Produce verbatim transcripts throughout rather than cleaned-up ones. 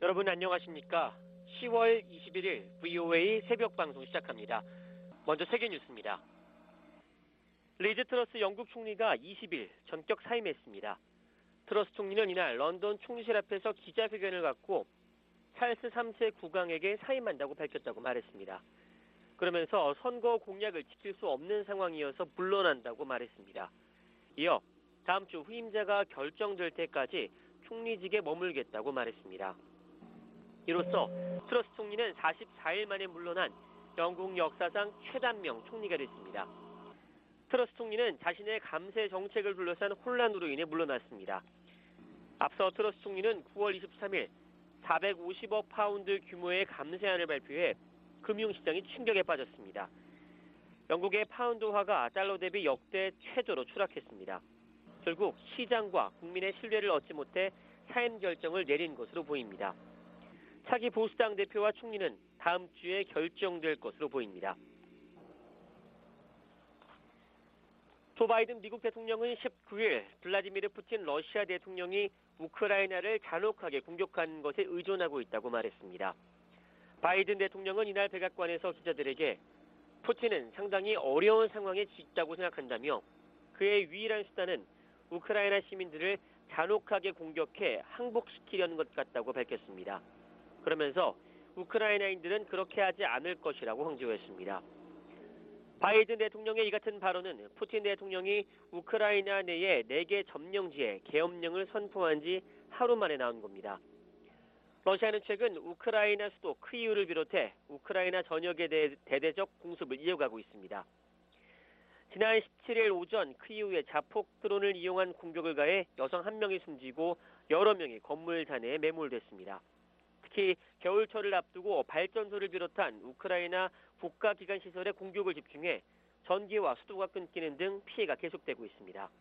여러분 안녕하십니까? 시월 이십일일 브이오에이 새벽 방송 시작합니다. 먼저 세계 뉴스입니다. 리즈 트러스 영국 총리가 이십일 전격 사임했습니다. 트러스 총리는 이날 런던 총리실 앞에서 기자회견을 갖고 찰스 삼 세 국왕에게 사임한다고 밝혔다고 말했습니다. 그러면서 선거 공약을 지킬 수 없는 상황이어서 물러난다고 말했습니다. 이어 다음 주 후임자가 결정될 때까지 총리직에 머물겠다고 말했습니다. 이로써 트러스 총리는 사십사일 만에 물러난 영국 역사상 최단명 총리가 됐습니다. 트러스 총리는 자신의 감세 정책을 둘러싼 혼란으로 인해 물러났습니다. 앞서 트러스 총리는 구월 이십삼일 사백오십억 파운드 규모의 감세안을 발표해 금융시장이 충격에 빠졌습니다. 영국의 파운드화가 달러 대비 역대 최저로 추락했습니다. 결국 시장과 국민의 신뢰를 얻지 못해 사임 결정을 내린 것으로 보입니다. 차기 보수당 대표와 총리는 다음 주에 결정될 것으로 보입니다. 조 바이든 미국 대통령은 십구일 블라디미르 푸틴 러시아 대통령이 우크라이나를 잔혹하게 공격한 것에 의존하고 있다고 말했습니다. 바이든 대통령은 이날 백악관에서 기자들에게 푸틴은 상당히 어려운 상황에 있다고 생각한다며 그의 유일한 수단은 우크라이나 시민들을 잔혹하게 공격해 항복시키려는 것 같다고 밝혔습니다. 그러면서 우크라이나인들은 그렇게 하지 않을 것이라고 강조했습니다. 바이든 대통령의 이 같은 발언은 푸틴 대통령이 우크라이나 내에 네 개 점령지에 계엄령을 선포한 지 하루 만에 나온 겁니다. 러시아는 최근 우크라이나 수도 크이우를 비롯해 우크라이나 전역에 대해 대대적 공습을 이어가고 있습니다. 지난 십칠일 오전 크이우에 자폭 드론을 이용한 공격을 가해 여성 한 명이 숨지고 여러 명이 건물 잔해에 매몰됐습니다. 특히 겨울철을 앞두고 발전소를 비롯한 우크라이나 국가기관 시설에 공격을 집중해 전기와 수도가 끊기는 등 피해가 계속되고 있습니다.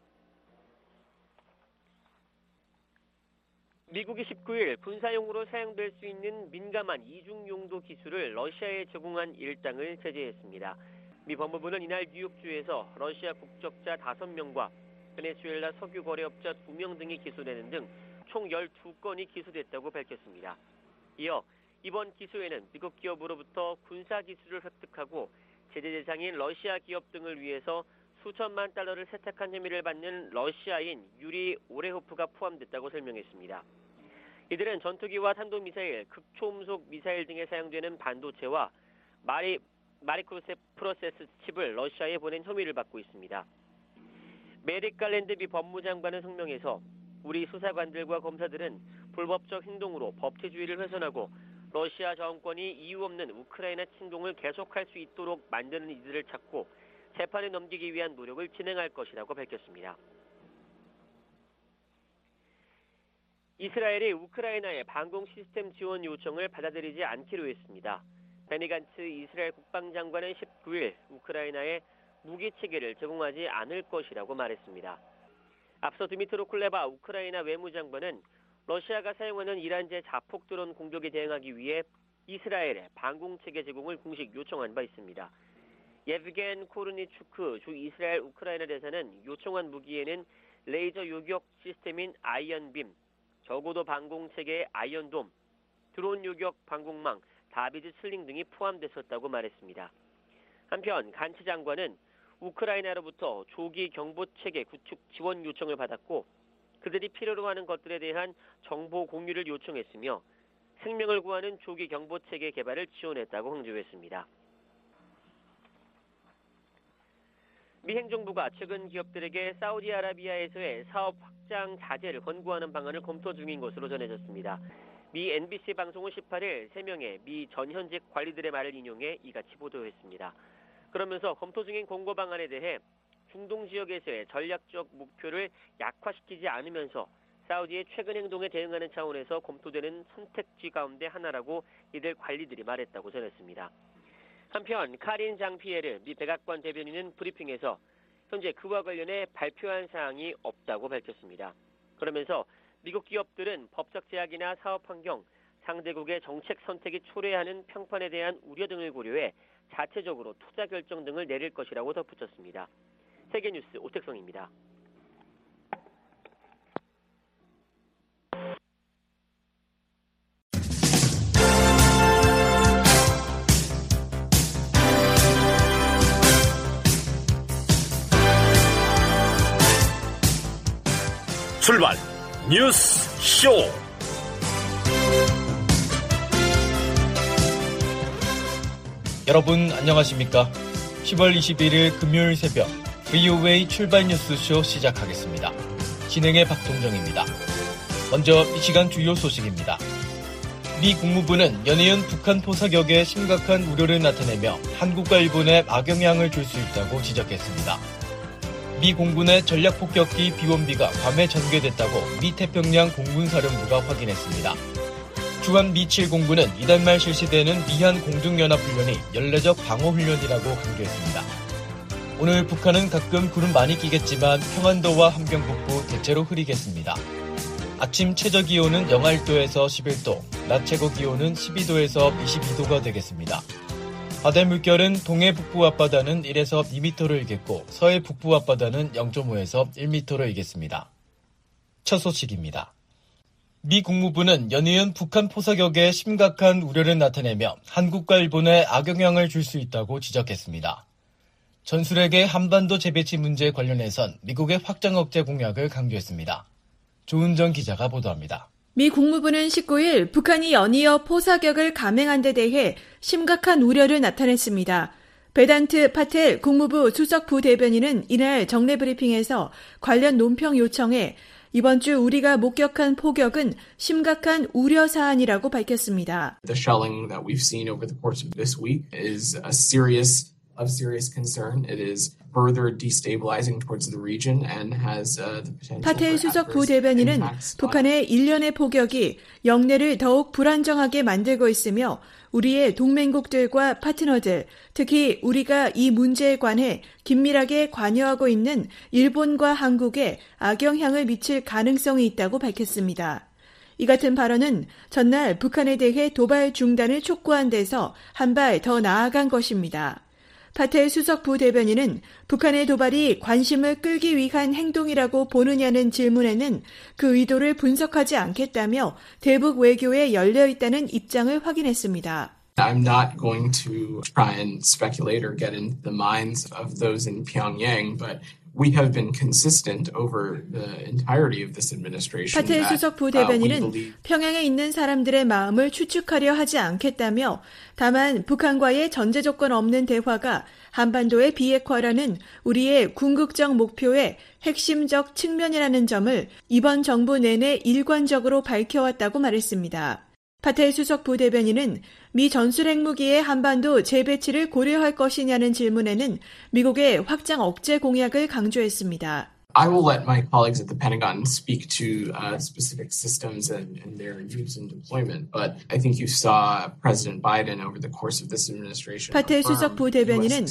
미국이 십구일 군사용으로 사용될 수 있는 민감한 이중용도 기술을 러시아에 제공한 일당을 제재했습니다. 미 법무부는 이날 뉴욕주에서 러시아 국적자 다섯 명과 베네수엘라 석유거래업자 두 명 등이 기소되는 등 총 열두 건이 기소됐다고 밝혔습니다. 이어 이번 기소에는 미국 기업으로부터 군사기술을 획득하고 제재 대상인 러시아 기업 등을 위해서 수천만 달러를 세탁한 혐의를 받는 러시아인 유리 오레호프가 포함됐다고 설명했습니다. 이들은 전투기와 탄도미사일, 극초음속 미사일 등에 사용되는 반도체와 마리, 마리크로세 프로세스 칩을 러시아에 보낸 혐의를 받고 있습니다. 메릭 갈랜드 미 법무장관은 성명에서 우리 수사관들과 검사들은 불법적 행동으로 법치주의를 훼손하고 러시아 정권이 이유 없는 우크라이나 침공을 계속할 수 있도록 만드는 이들을 찾고 재판에 넘기기 위한 노력을 진행할 것이라고 밝혔습니다. 이스라엘이 우크라이나의 방공 시스템 지원 요청을 받아들이지 않기로 했습니다. 베니 간츠 이스라엘 국방장관은 십구일 우크라이나에 무기 체계를 제공하지 않을 것이라고 말했습니다. 앞서 드미트로 쿨레바 우크라이나 외무장관은 러시아가 사용하는 이란제 자폭 드론 공격에 대응하기 위해 이스라엘의 방공체계 제공을 공식 요청한 바 있습니다. 예브겐 코르니추크 주 이스라엘 우크라이나 대사는 요청한 무기에는 레이저 요격 시스템인 아이언빔, 저고도 방공체계의 아이언돔, 드론 요격 방공망, 다비드 슬링 등이 포함됐었다고 말했습니다. 한편 간츠 장관은 우크라이나로부터 조기 경보체계 구축 지원 요청을 받았고 그들이 필요로 하는 것들에 대한 정보 공유를 요청했으며 생명을 구하는 조기 경보체계 개발을 지원했다고 강조했습니다. 미 행정부가 최근 기업들에게 사우디아라비아에서의 사업 확장 자제를 권고하는 방안을 검토 중인 것으로 전해졌습니다. 미 엔비씨 방송은 십팔일 세 명의 미 전현직 관리들의 말을 인용해 이같이 보도했습니다. 그러면서 검토 중인 권고 방안에 대해 중동 지역에서의 전략적 목표를 약화시키지 않으면서 사우디의 최근 행동에 대응하는 차원에서 검토되는 선택지 가운데 하나라고 이들 관리들이 말했다고 전했습니다. 한편 카린 장피에르 미 백악관 대변인은 브리핑에서 현재 그와 관련해 발표한 사항이 없다고 밝혔습니다. 그러면서 미국 기업들은 법적 제약이나 사업 환경, 상대국의 정책 선택이 초래하는 평판에 대한 우려 등을 고려해 자체적으로 투자 결정 등을 내릴 것이라고 덧붙였습니다. 세계뉴스 오택성입니다. 출발 뉴스 쇼. 여러분 안녕하십니까? 시월 이십일일 금요일 새벽 브이오에이 출발 뉴스쇼 시작하겠습니다. 진행의 박동정입니다. 먼저 이 시간 주요 소식입니다. 미 국무부는 연이은 북한 포사격에 심각한 우려를 나타내며 한국과 일본에 악영향을 줄 수 있다고 지적했습니다. 미 공군의 전략폭격기 비원비가 괌에 전개됐다고 미 태평양 공군사령부가 확인했습니다. 주한 미 칠 공군은 이달 말 실시되는 미한 공중연합훈련이 연례적 방어훈련이라고 강조했습니다. 오늘 북한은 가끔 구름 많이 끼겠지만 평안도와 함경 북부 대체로 흐리겠습니다. 아침 최저기온은 영하 일 도에서 십일 도, 낮 최고기온은 십이 도에서 이십이 도가 되겠습니다. 바다 물결은 동해 북부 앞바다는 일에서 이 미터로 일겠고 서해 북부 앞바다는 영 점 오에서 일 미터로 일겠습니다. 첫 소식입니다. 미 국무부는 연이은 북한 포사격에 심각한 우려를 나타내며 한국과 일본에 악영향을 줄 수 있다고 지적했습니다. 전술핵의 한반도 재배치 문제 관련해선 미국의 확장 억제 공약을 강조했습니다. 조은정 기자가 보도합니다. 미 국무부는 십구일 북한이 연이어 포사격을 감행한 데 대해 심각한 우려를 나타냈습니다. 베단트 파텔 국무부 수석 부대변인은 이날 정례 브리핑에서 관련 논평 요청에 이번 주 우리가 목격한 포격은 심각한 우려 사안이라고 밝혔습니다. The shelling that we've seen over the course of this week is a serious of serious concern. It is further destabilizing towards the region and has uh, the potential. 파텔 수석 부대변인은 북한의 일련의 포격이 영내를 더욱 불안정하게 만들고 있으며 우리의 동맹국들과 파트너들, 특히 우리가 이 문제에 관해 긴밀하게 관여하고 있는 일본과 한국에 악영향을 미칠 가능성이 있다고 밝혔습니다. 이 같은 발언은 전날 북한에 대해 도발 중단을 촉구한 데서 한 발 더 나아간 것입니다. 파텔 수석 부대변인은 북한의 도발이 관심을 끌기 위한 행동이라고 보느냐는 질문에는 그 의도를 분석하지 않겠다며 대북 외교에 열려있다는 입장을 확인했습니다. I'm not going to try and speculate or get into the minds of those in Pyongyang, but we have been consistent over the entirety of this administration. 파텔 수석 부대변인은 평양에 있는 사람들의 마음을 추측하려 하지 않겠다며 다만 북한과의 전제 조건 없는 대화가 한반도의 비핵화라는 우리의 궁극적 목표의 핵심적 측면이라는 점을 이번 정부 내내 일관적으로 밝혀왔다고 말했습니다. 파텔 수석 부대변인은 미 전술핵무기의 한반도 재배치를 고려할 것이냐는 질문에는 미국의 확장 억제 공약을 강조했습니다. I will let my colleagues at the Pentagon speak to uh, specific systems and, and their use and deployment, but I think you saw President Biden over the course of this administration. 파텔 수석 부대변인은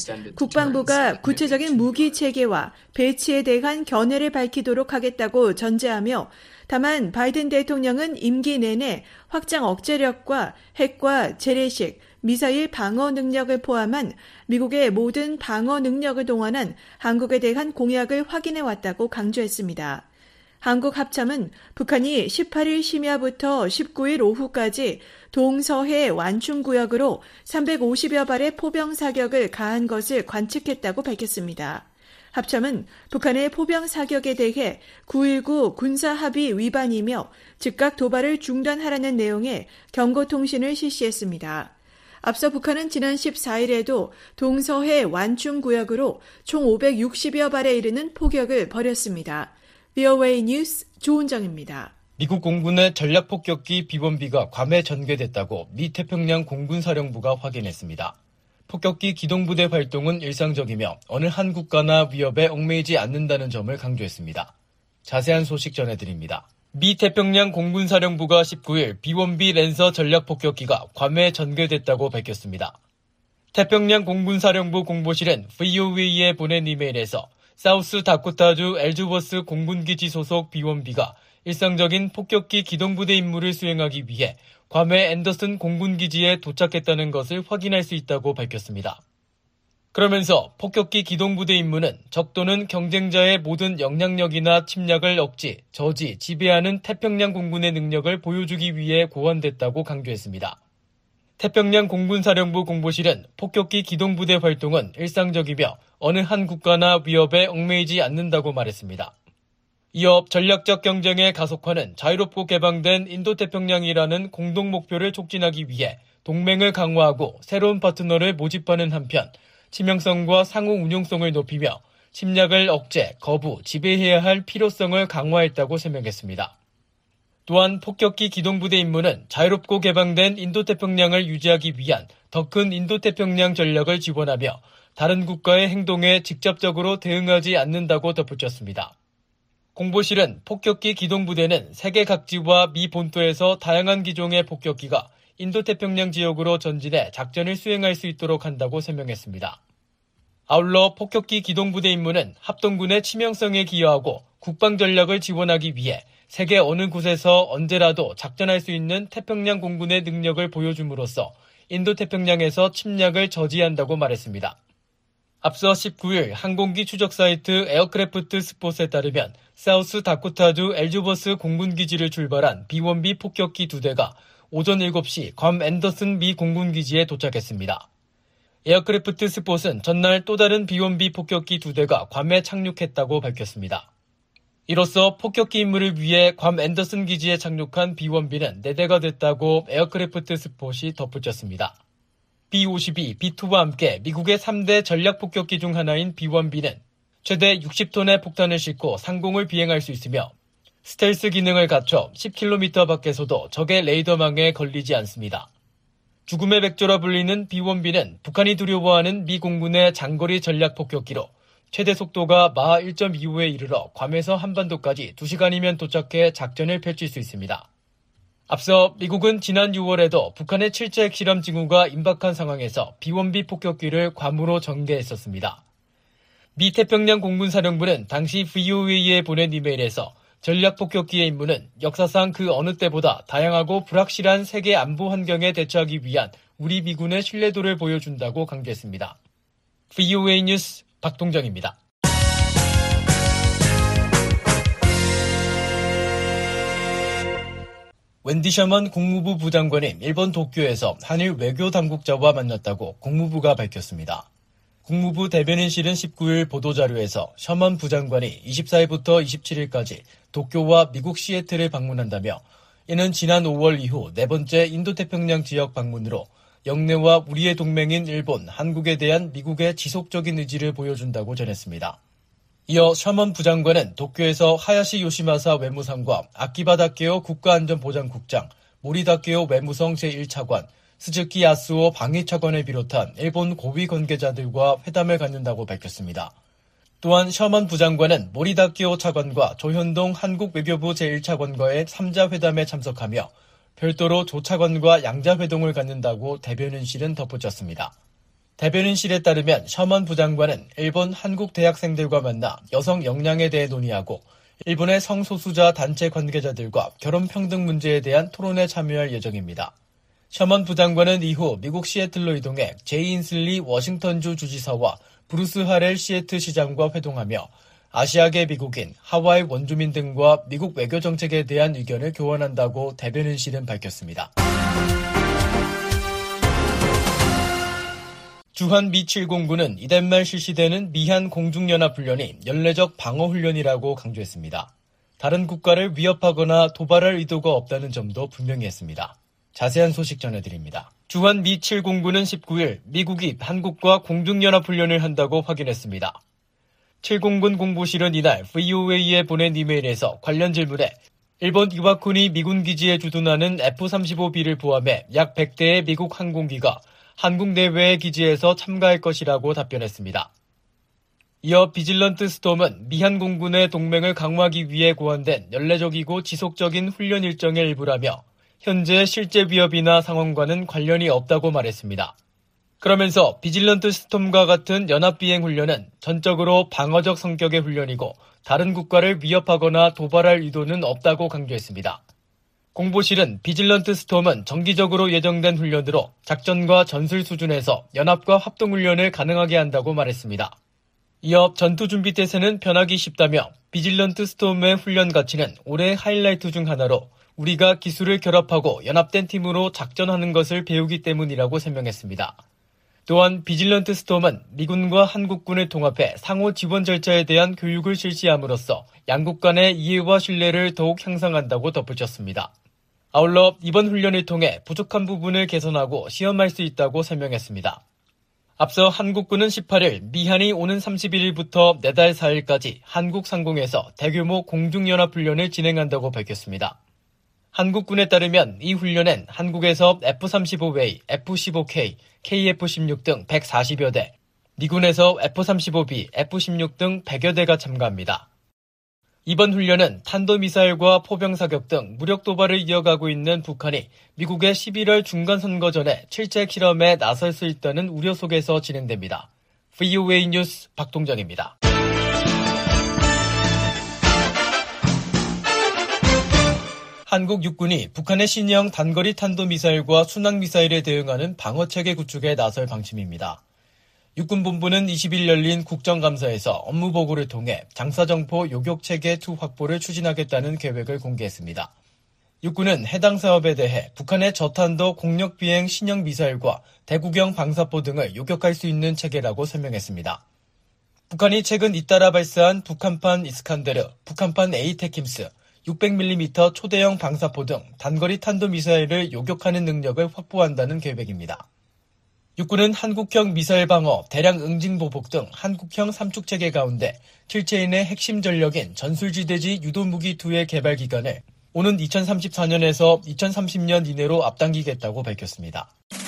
국방부가 구체적인 무기 체계와 배치에 대한 견해를 밝히도록 하겠다고 전제하며 다만 바이든 대통령은 임기 내내 확장 억제력과 핵과 재래식, 미사일 방어 능력을 포함한 미국의 모든 방어 능력을 동원한 한국에 대한 공약을 확인해왔다고 강조했습니다. 한국 합참은 북한이 십팔일 심야부터 십구일 오후까지 동서해 완충구역으로 삼백오십여 발의 포병 사격을 가한 것을 관측했다고 밝혔습니다. 합참은 북한의 포병 사격에 대해 구일구 군사합의 위반이며 즉각 도발을 중단하라는 내용의 경고통신을 실시했습니다. 앞서 북한은 지난 십사일에도 동서해 완충구역으로 총 오백육십여 발에 이르는 포격을 벌였습니다. 브이오에이 뉴스 조은정입니다. 미국 공군의 전략폭격기 비원비가 괌에 전개됐다고 미 태평양 공군사령부가 확인했습니다. 폭격기 기동부대 활동은 일상적이며 어느 한 국가나 위협에 얽매이지 않는다는 점을 강조했습니다. 자세한 소식 전해드립니다. 미 태평양 공군사령부가 십구일 비원비 랜서 전략폭격기가 괌에 전개됐다고 밝혔습니다. 태평양 공군사령부 공보실은 브이오에이에 보낸 이메일에서 사우스 다코타주 엘즈워스 공군기지 소속 비원비가 일상적인 폭격기 기동부대 임무를 수행하기 위해 괌의 앤더슨 공군기지에 도착했다는 것을 확인할 수 있다고 밝혔습니다. 그러면서 폭격기 기동부대 임무는 적 또는 경쟁자의 모든 영향력이나 침략을 억지, 저지, 지배하는 태평양 공군의 능력을 보여주기 위해 고안됐다고 강조했습니다. 태평양 공군사령부 공보실은 폭격기 기동부대 활동은 일상적이며 어느 한 국가나 위협에 얽매이지 않는다고 말했습니다. 이어 전략적 경쟁의 가속화는 자유롭고 개방된 인도태평양이라는 공동 목표를 촉진하기 위해 동맹을 강화하고 새로운 파트너를 모집하는 한편 치명성과 상호 운용성을 높이며 침략을 억제, 거부, 지배해야 할 필요성을 강화했다고 설명했습니다. 또한 폭격기 기동부대 임무는 자유롭고 개방된 인도태평양을 유지하기 위한 더 큰 인도태평양 전략을 지원하며 다른 국가의 행동에 직접적으로 대응하지 않는다고 덧붙였습니다. 공보실은 폭격기 기동부대는 세계 각지와 미 본토에서 다양한 기종의 폭격기가 인도태평양 지역으로 전진해 작전을 수행할 수 있도록 한다고 설명했습니다. 아울러 폭격기 기동부대 임무는 합동군의 치명성에 기여하고 국방 전략을 지원하기 위해 세계 어느 곳에서 언제라도 작전할 수 있는 태평양 공군의 능력을 보여줌으로써 인도태평양에서 침략을 저지한다고 말했습니다. 앞서 십구일 항공기 추적 사이트 에어크래프트 스폿에 따르면 사우스 다코타주 엘즈버스 공군기지를 출발한 비 원 비 폭격기 두 대가 오전 일곱 시 괌 앤더슨 미 공군기지에 도착했습니다. 에어크래프트 스폿은 전날 또 다른 비 원 비 폭격기 두 대가 괌에 착륙했다고 밝혔습니다. 이로써 폭격기 임무를 위해 괌 앤더슨 기지에 착륙한 비 원 비는 네 대가 됐다고 에어크래프트 스폿이 덧붙였습니다. 비 오십이, 비 투와 함께 미국의 삼 대 전략폭격기 중 하나인 비 원 비는 최대 육십 톤의 폭탄을 싣고 상공을 비행할 수 있으며 스텔스 기능을 갖춰 십 킬로미터 밖에서도 적의 레이더망에 걸리지 않습니다. 죽음의 백조라 불리는 비 원 비는 북한이 두려워하는 미 공군의 장거리 전략폭격기로 최대 속도가 마하 일 점 이오에 이르러 괌에서 한반도까지 두 시간이면 도착해 작전을 펼칠 수 있습니다. 앞서 미국은 지난 유월에도 북한의 칠 차 핵실험 징후가 임박한 상황에서 비 원 비 폭격기를 괌으로 전개했었습니다. 미 태평양 공군사령부는 당시 브이오에이에 보낸 이메일에서 전략폭격기의 임무는 역사상 그 어느 때보다 다양하고 불확실한 세계 안보 환경에 대처하기 위한 우리 미군의 신뢰도를 보여준다고 강조했습니다. 브이오에이 뉴스 박동정입니다. 웬디 셔먼 국무부 부장관이 일본 도쿄에서 한일 외교 당국자와 만났다고 국무부가 밝혔습니다. 국무부 대변인실은 십구일 보도자료에서 셔먼 부장관이 이십사일부터 이십칠일까지 도쿄와 미국 시애틀을 방문한다며 이는 지난 오월 이후 네 번째 인도태평양 지역 방문으로 영내와 우리의 동맹인 일본, 한국에 대한 미국의 지속적인 의지를 보여준다고 전했습니다. 이어 셔먼 부장관은 도쿄에서 하야시 요시마사 외무상과 아키바 다케오 국가안전보장국장, 모리 다케오 외무성 제일 차관, 스즈키 야스오 방위차관을 비롯한 일본 고위 관계자들과 회담을 갖는다고 밝혔습니다. 또한 셔먼 부장관은 모리 다케오 차관과 조현동 한국 외교부 제일 차관과의 삼 자 회담에 참석하며 별도로 조 차관과 양자 회동을 갖는다고 대변인실은 덧붙였습니다. 대변인실에 따르면 셔먼 부장관은 일본 한국 대학생들과 만나 여성 역량에 대해 논의하고 일본의 성소수자 단체 관계자들과 결혼 평등 문제에 대한 토론에 참여할 예정입니다. 셔먼 부장관은 이후 미국 시애틀로 이동해 제이 인슬리 워싱턴주 주지사와 브루스 하렐 시애틀 시장과 회동하며 아시아계 미국인, 하와이 원주민 등과 미국 외교 정책에 대한 의견을 교환한다고 대변인실은 밝혔습니다. 주한 미 칠공군은 이달 말 실시되는 미한 공중연합훈련이 연례적 방어훈련이라고 강조했습니다. 다른 국가를 위협하거나 도발할 의도가 없다는 점도 분명히 했습니다. 자세한 소식 전해드립니다. 주한 미 칠공군은 십구일 미국이 한국과 공중연합훈련을 한다고 확인했습니다. 칠공군 공보실은 이날 브이오에이에 보낸 이메일에서 관련 질문에 일본 이와쿠니 미군 기지에 주둔하는 에프 삼십오 비를 포함해 약 백 대의 미국 항공기가 한국 내외의 기지에서 참가할 것이라고 답변했습니다. 이어 비질런트 스톰은 미한 공군의 동맹을 강화하기 위해 고안된 연례적이고 지속적인 훈련 일정의 일부라며 현재 실제 위협이나 상황과는 관련이 없다고 말했습니다. 그러면서 비질런트 스톰과 같은 연합비행 훈련은 전적으로 방어적 성격의 훈련이고 다른 국가를 위협하거나 도발할 의도는 없다고 강조했습니다. 공보실은 비질런트 스톰은 정기적으로 예정된 훈련으로 작전과 전술 수준에서 연합과 합동훈련을 가능하게 한다고 말했습니다. 이어 전투준비태세는 변하기 쉽다며 비질런트 스톰의 훈련 가치는 올해 하이라이트 중 하나로 우리가 기술을 결합하고 연합된 팀으로 작전하는 것을 배우기 때문이라고 설명했습니다. 또한 비질런트 스톰은 미군과 한국군을 통합해 상호 지원 절차에 대한 교육을 실시함으로써 양국 간의 이해와 신뢰를 더욱 향상한다고 덧붙였습니다. 아울러 이번 훈련을 통해 부족한 부분을 개선하고 시험할 수 있다고 설명했습니다. 앞서 한국군은 십팔일 미한이 오는 삼십일일부터 내달 사일까지 한국 상공에서 대규모 공중연합훈련을 진행한다고 밝혔습니다. 한국군에 따르면 이 훈련엔 한국에서 에프 삼십오 에이, 에프 십오 케이, 케이에프 십육 등 백사십여 대, 미군에서 에프 삼십오 비, 에프 십육 등 백여 대가 참가합니다. 이번 훈련은 탄도미사일과 포병사격 등 무력 도발을 이어가고 있는 북한이 미국의 십일월 중간선거 전에 실제 실험에 나설 수 있다는 우려 속에서 진행됩니다. 브이오에이 뉴스 박동정입니다. 한국 육군이 북한의 신형 단거리 탄도미사일과 순항미사일에 대응하는 방어체계 구축에 나설 방침입니다. 육군본부는 이십일 열린 국정감사에서 업무보고를 통해 장사정포 요격체계 투 확보를 추진하겠다는 계획을 공개했습니다. 육군은 해당 사업에 대해 북한의 저탄도 공력비행 신형 미사일과 대구경 방사포 등을 요격할 수 있는 체계라고 설명했습니다. 북한이 최근 잇따라 발사한 북한판 이스칸데르, 북한판 에이테킴스, 육백 밀리미터 초대형 방사포 등 단거리 탄도미사일을 요격하는 능력을 확보한다는 계획입니다. 육군은 한국형 미사일 방어, 대량 응징 보복 등 한국형 삼축체계 가운데 킬체인의 핵심 전력인 전술지대지 유도무기이의 개발 기간을 오는 이천삼십사 년에서 이천삼십 년 이내로 앞당기겠다고 밝혔습니다.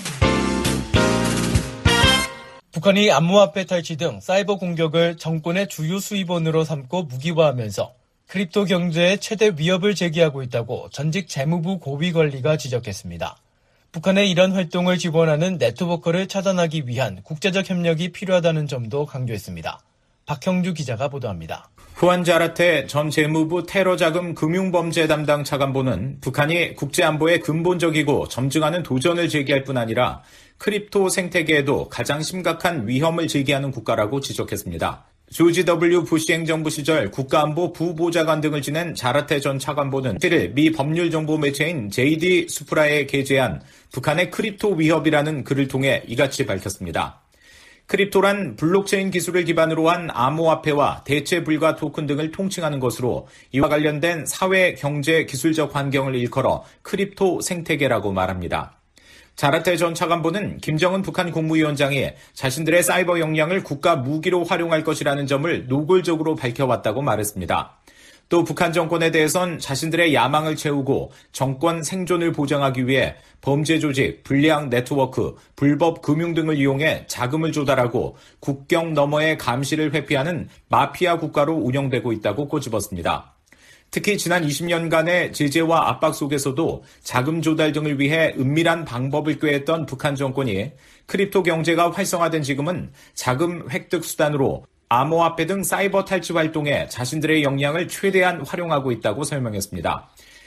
북한이 암호화폐 탈취 등 사이버 공격을 정권의 주요 수입원으로 삼고 무기화하면서 크립토 경제에 최대 위협을 제기하고 있다고 전직 재무부 고위관리가 지적했습니다. 북한의 이런 활동을 지원하는 네트워크를 차단하기 위한 국제적 협력이 필요하다는 점도 강조했습니다. 박형주 기자가 보도합니다. 후안 자라테 전 재무부 테러자금 금융범죄 담당 차관보는 북한이 국제안보에 근본적이고 점증하는 도전을 제기할 뿐 아니라 크립토 생태계에도 가장 심각한 위험을 제기하는 국가라고 지적했습니다. 조지 더블유 부시 행정부 시절 국가안보 부보좌관 등을 지낸 자라테 전 차관보는 칠일 미 법률 정보 매체인 제이디 수프라에 게재한 북한의 크립토 위협이라는 글을 통해 이같이 밝혔습니다. 크립토란 블록체인 기술을 기반으로 한 암호화폐와 대체 불가 토큰 등을 통칭하는 것으로 이와 관련된 사회, 경제, 기술적 환경을 일컬어 크립토 생태계라고 말합니다. 자라테 전 차관보는 김정은 북한 국무위원장이 자신들의 사이버 역량을 국가 무기로 활용할 것이라는 점을 노골적으로 밝혀왔다고 말했습니다. 또 북한 정권에 대해선 자신들의 야망을 채우고 정권 생존을 보장하기 위해 범죄 조직, 불량 네트워크, 불법 금융 등을 이용해 자금을 조달하고 국경 너머의 감시를 회피하는 마피아 국가로 운영되고 있다고 꼬집었습니다. 특히 지난 이십 년간의 제재와 압박 속에서도 자금 조달 등을 위해 은밀한 방법을 꾀했던 북한 정권이 크립토 경제가 활성화된 지금은 자금 획득 수단으로 암호화폐 등 사이버 탈취 활동에 자신들의 역량을 최대한 활용하고 있다고 설명했습니다.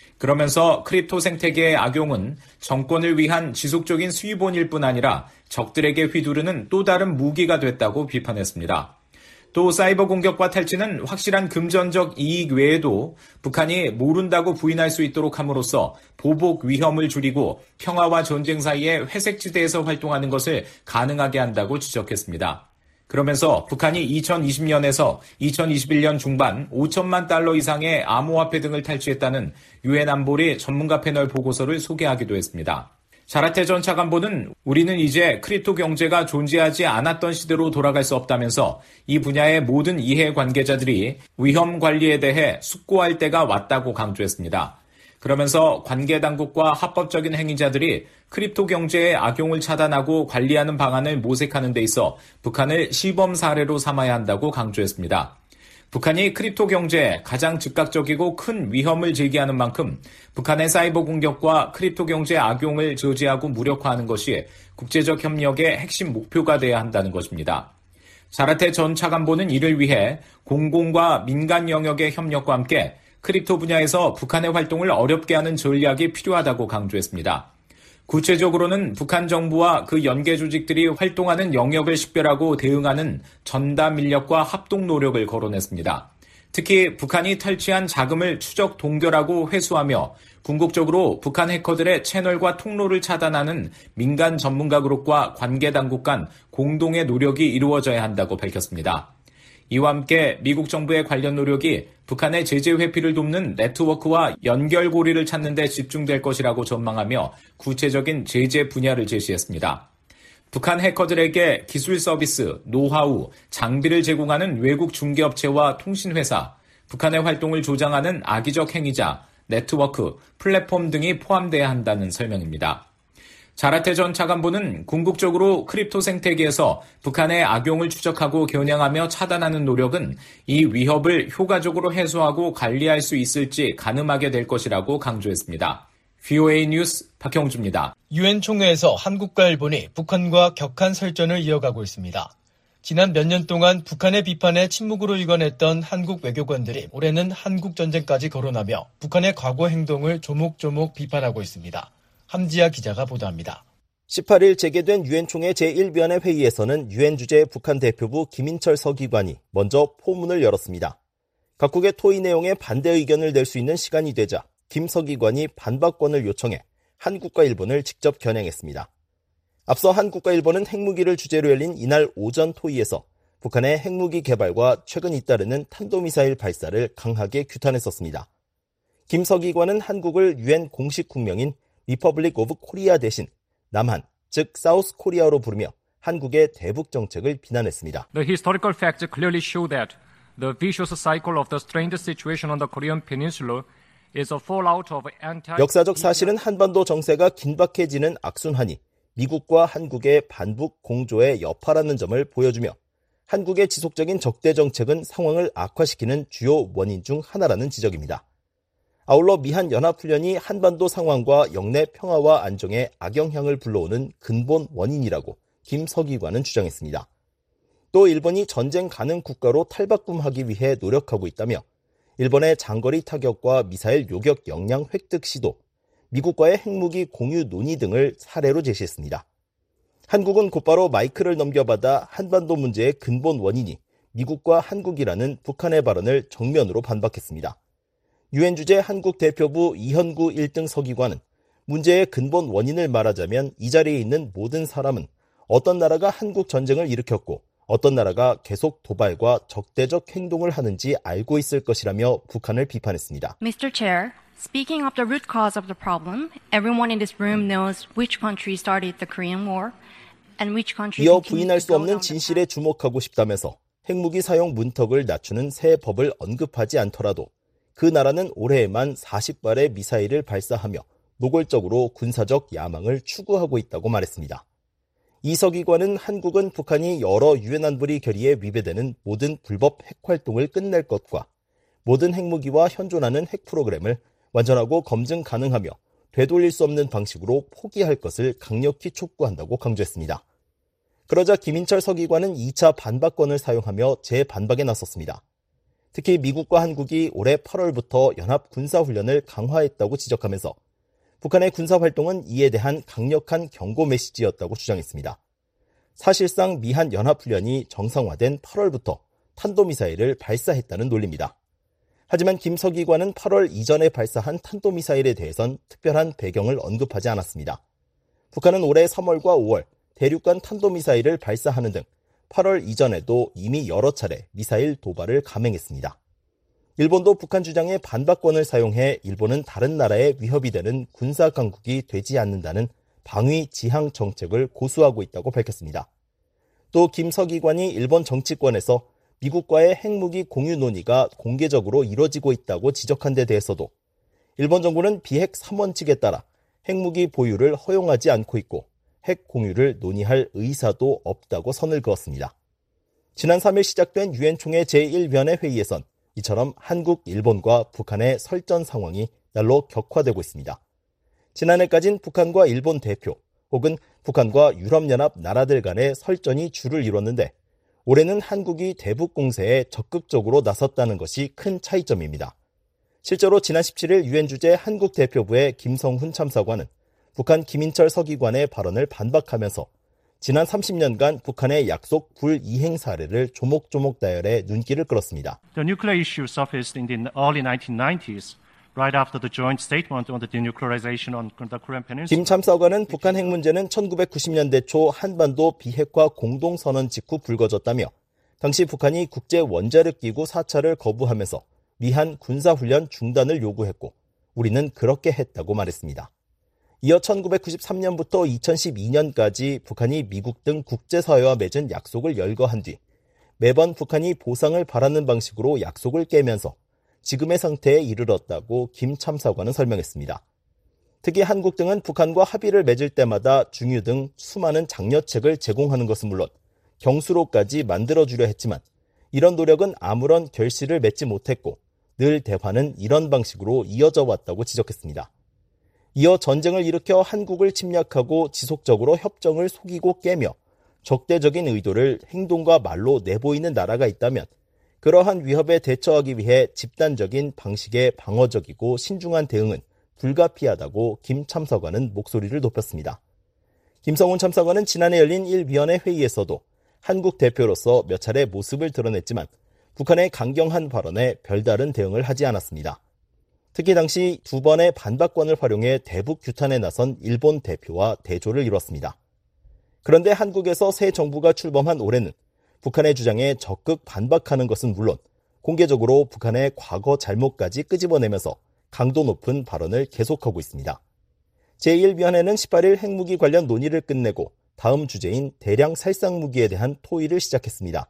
그러면서 크립토 생태계의 악용은 정권을 위한 지속적인 수입원일 뿐 아니라 적들에게 휘두르는 또 다른 무기가 됐다고 비판했습니다. 또 사이버 공격과 탈취는 확실한 금전적 이익 외에도 북한이 모른다고 부인할 수 있도록 함으로써 보복 위험을 줄이고 평화와 전쟁 사이의 회색지대에서 활동하는 것을 가능하게 한다고 지적했습니다. 그러면서 북한이 이천이십 년에서 이천이십일 년 중반 오천만 달러 이상의 암호화폐 등을 탈취했다는 유엔 안보리 전문가 패널 보고서를 소개하기도 했습니다. 자라테 전 차관보는 우리는 이제 크립토 경제가 존재하지 않았던 시대로 돌아갈 수 없다면서 이 분야의 모든 이해관계자들이 위험 관리에 대해 숙고할 때가 왔다고 강조했습니다. 그러면서 관계당국과 합법적인 행위자들이 크립토 경제의 악용을 차단하고 관리하는 방안을 모색하는 데 있어 북한을 시범 사례로 삼아야 한다고 강조했습니다. 북한이 크립토 경제에 가장 즉각적이고 큰 위험을 제기하는 만큼 북한의 사이버 공격과 크립토 경제 악용을 저지하고 무력화하는 것이 국제적 협력의 핵심 목표가 돼야 한다는 것입니다. 자라테 전 차관보는 이를 위해 공공과 민간 영역의 협력과 함께 크립토 분야에서 북한의 활동을 어렵게 하는 전략이 필요하다고 강조했습니다. 구체적으로는 북한 정부와 그 연계 조직들이 활동하는 영역을 식별하고 대응하는 전담 인력과 합동 노력을 거론했습니다. 특히 북한이 탈취한 자금을 추적 동결하고 회수하며 궁극적으로 북한 해커들의 채널과 통로를 차단하는 민간 전문가 그룹과 관계 당국 간 공동의 노력이 이루어져야 한다고 밝혔습니다. 이와 함께 미국 정부의 관련 노력이 북한의 제재 회피를 돕는 네트워크와 연결고리를 찾는 데 집중될 것이라고 전망하며 구체적인 제재 분야를 제시했습니다. 북한 해커들에게 기술 서비스, 노하우, 장비를 제공하는 외국 중개업체와 통신회사, 북한의 활동을 조장하는 악의적 행위자, 네트워크, 플랫폼 등이 포함돼야 한다는 설명입니다. 자라테 전 차관보는 궁극적으로 크립토 생태계에서 북한의 악용을 추적하고 겨냥하며 차단하는 노력은 이 위협을 효과적으로 해소하고 관리할 수 있을지 가늠하게 될 것이라고 강조했습니다. 브이오에이 뉴스 박형주입니다. 유엔 총회에서 한국과 일본이 북한과 격한 설전을 이어가고 있습니다. 지난 몇 년 동안 북한의 비판에 침묵으로 일관했던 한국 외교관들이 올해는 한국전쟁까지 거론하며 북한의 과거 행동을 조목조목 비판하고 있습니다. 함지아 기자가 보도합니다. 십팔 일 재개된 유엔 총회 제일 위원회 회의에서는 유엔 주재 북한 대표부 김인철 서기관이 먼저 포문을 열었습니다. 각국의 토의 내용에 반대 의견을 낼 수 있는 시간이 되자 김 서기관이 반박권을 요청해 한국과 일본을 직접 겨냥했습니다. 앞서 한국과 일본은 핵무기를 주제로 열린 이날 오전 토의에서 북한의 핵무기 개발과 최근 잇따르는 탄도미사일 발사를 강하게 규탄했었습니다. 김 서기관은 한국을 유엔 공식 국명인 리퍼블릭 오브 코리아 대신 남한, 즉 사우스 코리아로 부르며 한국의 대북 정책을 비난했습니다. The historical facts clearly show that the vicious cycle of the strained situation on the Korean Peninsula is a fallout of anti- 역사적 사실은 한반도 정세가 긴박해지는 악순환이 미국과 한국의 반북 공조의 여파라는 점을 보여주며 한국의 지속적인 적대 정책은 상황을 악화시키는 주요 원인 중 하나라는 지적입니다. 아울러 미한 연합훈련이 한반도 상황과 영내 평화와 안정에 악영향을 불러오는 근본 원인이라고 김 서기관은 주장했습니다. 또 일본이 전쟁 가능 국가로 탈바꿈하기 위해 노력하고 있다며 일본의 장거리 타격과 미사일 요격 역량 획득 시도, 미국과의 핵무기 공유 논의 등을 사례로 제시했습니다. 한국은 곧바로 마이크를 넘겨받아 한반도 문제의 근본 원인이 미국과 한국이라는 북한의 발언을 정면으로 반박했습니다. 유엔 주재 한국 대표부 이현구 일 등 서기관은 문제의 근본 원인을 말하자면 이 자리에 있는 모든 사람은 어떤 나라가 한국 전쟁을 일으켰고 어떤 나라가 계속 도발과 적대적 행동을 하는지 알고 있을 것이라며 북한을 비판했습니다. 미스터 Chair, speaking of the root cause of the problem, everyone in this room knows which country started the Korean War and which country 이어 continues 부인할 to 수 go 없는 down the 진실에 path. 주목하고 싶다면서 핵무기 사용 문턱을 낮추는 새 법을 언급하지 않더라도 그 나라는 올해에만 사십 발의 미사일을 발사하며 노골적으로 군사적 야망을 추구하고 있다고 말했습니다. 이 서기관은 한국은 북한이 여러 유엔 안보리 결의에 위배되는 모든 불법 핵 활동을 끝낼 것과 모든 핵무기와 현존하는 핵 프로그램을 완전하고 검증 가능하며 되돌릴 수 없는 방식으로 포기할 것을 강력히 촉구한다고 강조했습니다. 그러자 김인철 서기관은 이 차 반박권을 사용하며 재반박에 나섰습니다. 특히 미국과 한국이 올해 팔월부터 연합 군사훈련을 강화했다고 지적하면서 북한의 군사활동은 이에 대한 강력한 경고 메시지였다고 주장했습니다. 사실상 미한 연합훈련이 정상화된 팔월부터 탄도미사일을 발사했다는 논리입니다. 하지만 김 서기관은 팔월 이전에 발사한 탄도미사일에 대해선 특별한 배경을 언급하지 않았습니다. 북한은 올해 삼월과 오월 대륙간 탄도미사일을 발사하는 등 팔월 이전에도 이미 여러 차례 미사일 도발을 감행했습니다. 일본도 북한 주장에 반박권을 사용해 일본은 다른 나라의 위협이 되는 군사 강국이 되지 않는다는 방위 지향 정책을 고수하고 있다고 밝혔습니다. 또 김 서기관이 일본 정치권에서 미국과의 핵무기 공유 논의가 공개적으로 이뤄지고 있다고 지적한 데 대해서도 일본 정부는 비핵 삼 원칙에 따라 핵무기 보유를 허용하지 않고 있고 핵 공유를 논의할 의사도 없다고 선을 그었습니다. 지난 삼 일 시작된 유엔 총회 제일 위원회 회의에선 이처럼 한국, 일본과 북한의 설전 상황이 날로 격화되고 있습니다. 지난해까진 북한과 일본 대표 혹은 북한과 유럽연합 나라들 간의 설전이 주를 이뤘는데 올해는 한국이 대북 공세에 적극적으로 나섰다는 것이 큰 차이점입니다. 실제로 지난 십칠 일 유엔 주재 한국 대표부의 김성훈 참사관은 북한 김인철 서기관의 발언을 반박하면서 지난 삼십 년간 북한의 약속 불이행 사례를 조목조목 다열해 눈길을 끌었습니다. The nuclear issue surfaced in the early nineteen nineties. Right after the joint statement on the denuclearization on the Korean Peninsula. 김 참사관은 북한 핵 문제는 천구백구십 년대 초 한반도 비핵화 공동선언 직후 불거졌다며 당시 북한이 국제 원자력 기구 사찰을 거부하면서 미한 군사훈련 중단을 요구했고 우리는 그렇게 했다고 말했습니다. 이어 천구백구십삼 년부터 이천십이 년까지 북한이 미국 등 국제사회와 맺은 약속을 열거한 뒤 매번 북한이 보상을 바라는 방식으로 약속을 깨면서 지금의 상태에 이르렀다고 김 참사관은 설명했습니다. 특히 한국 등은 북한과 합의를 맺을 때마다 중유 등 수많은 장려책을 제공하는 것은 물론 경수로까지 만들어주려 했지만 이런 노력은 아무런 결실을 맺지 못했고 늘 대화는 이런 방식으로 이어져 왔다고 지적했습니다. 이어 전쟁을 일으켜 한국을 침략하고 지속적으로 협정을 속이고 깨며 적대적인 의도를 행동과 말로 내보이는 나라가 있다면 그러한 위협에 대처하기 위해 집단적인 방식의 방어적이고 신중한 대응은 불가피하다고 김 참사관은 목소리를 높였습니다. 김성훈 참사관은 지난해 열린 일 위원회 회의에서도 한국 대표로서 몇 차례 모습을 드러냈지만 북한의 강경한 발언에 별다른 대응을 하지 않았습니다. 특히 당시 두 번의 반박권을 활용해 대북 규탄에 나선 일본 대표와 대조를 이뤘습니다. 그런데 한국에서 새 정부가 출범한 올해는 북한의 주장에 적극 반박하는 것은 물론 공개적으로 북한의 과거 잘못까지 끄집어내면서 강도 높은 발언을 계속하고 있습니다. 제일 위원회는 십팔 일 핵무기 관련 논의를 끝내고 다음 주제인 대량 살상무기에 대한 토의를 시작했습니다.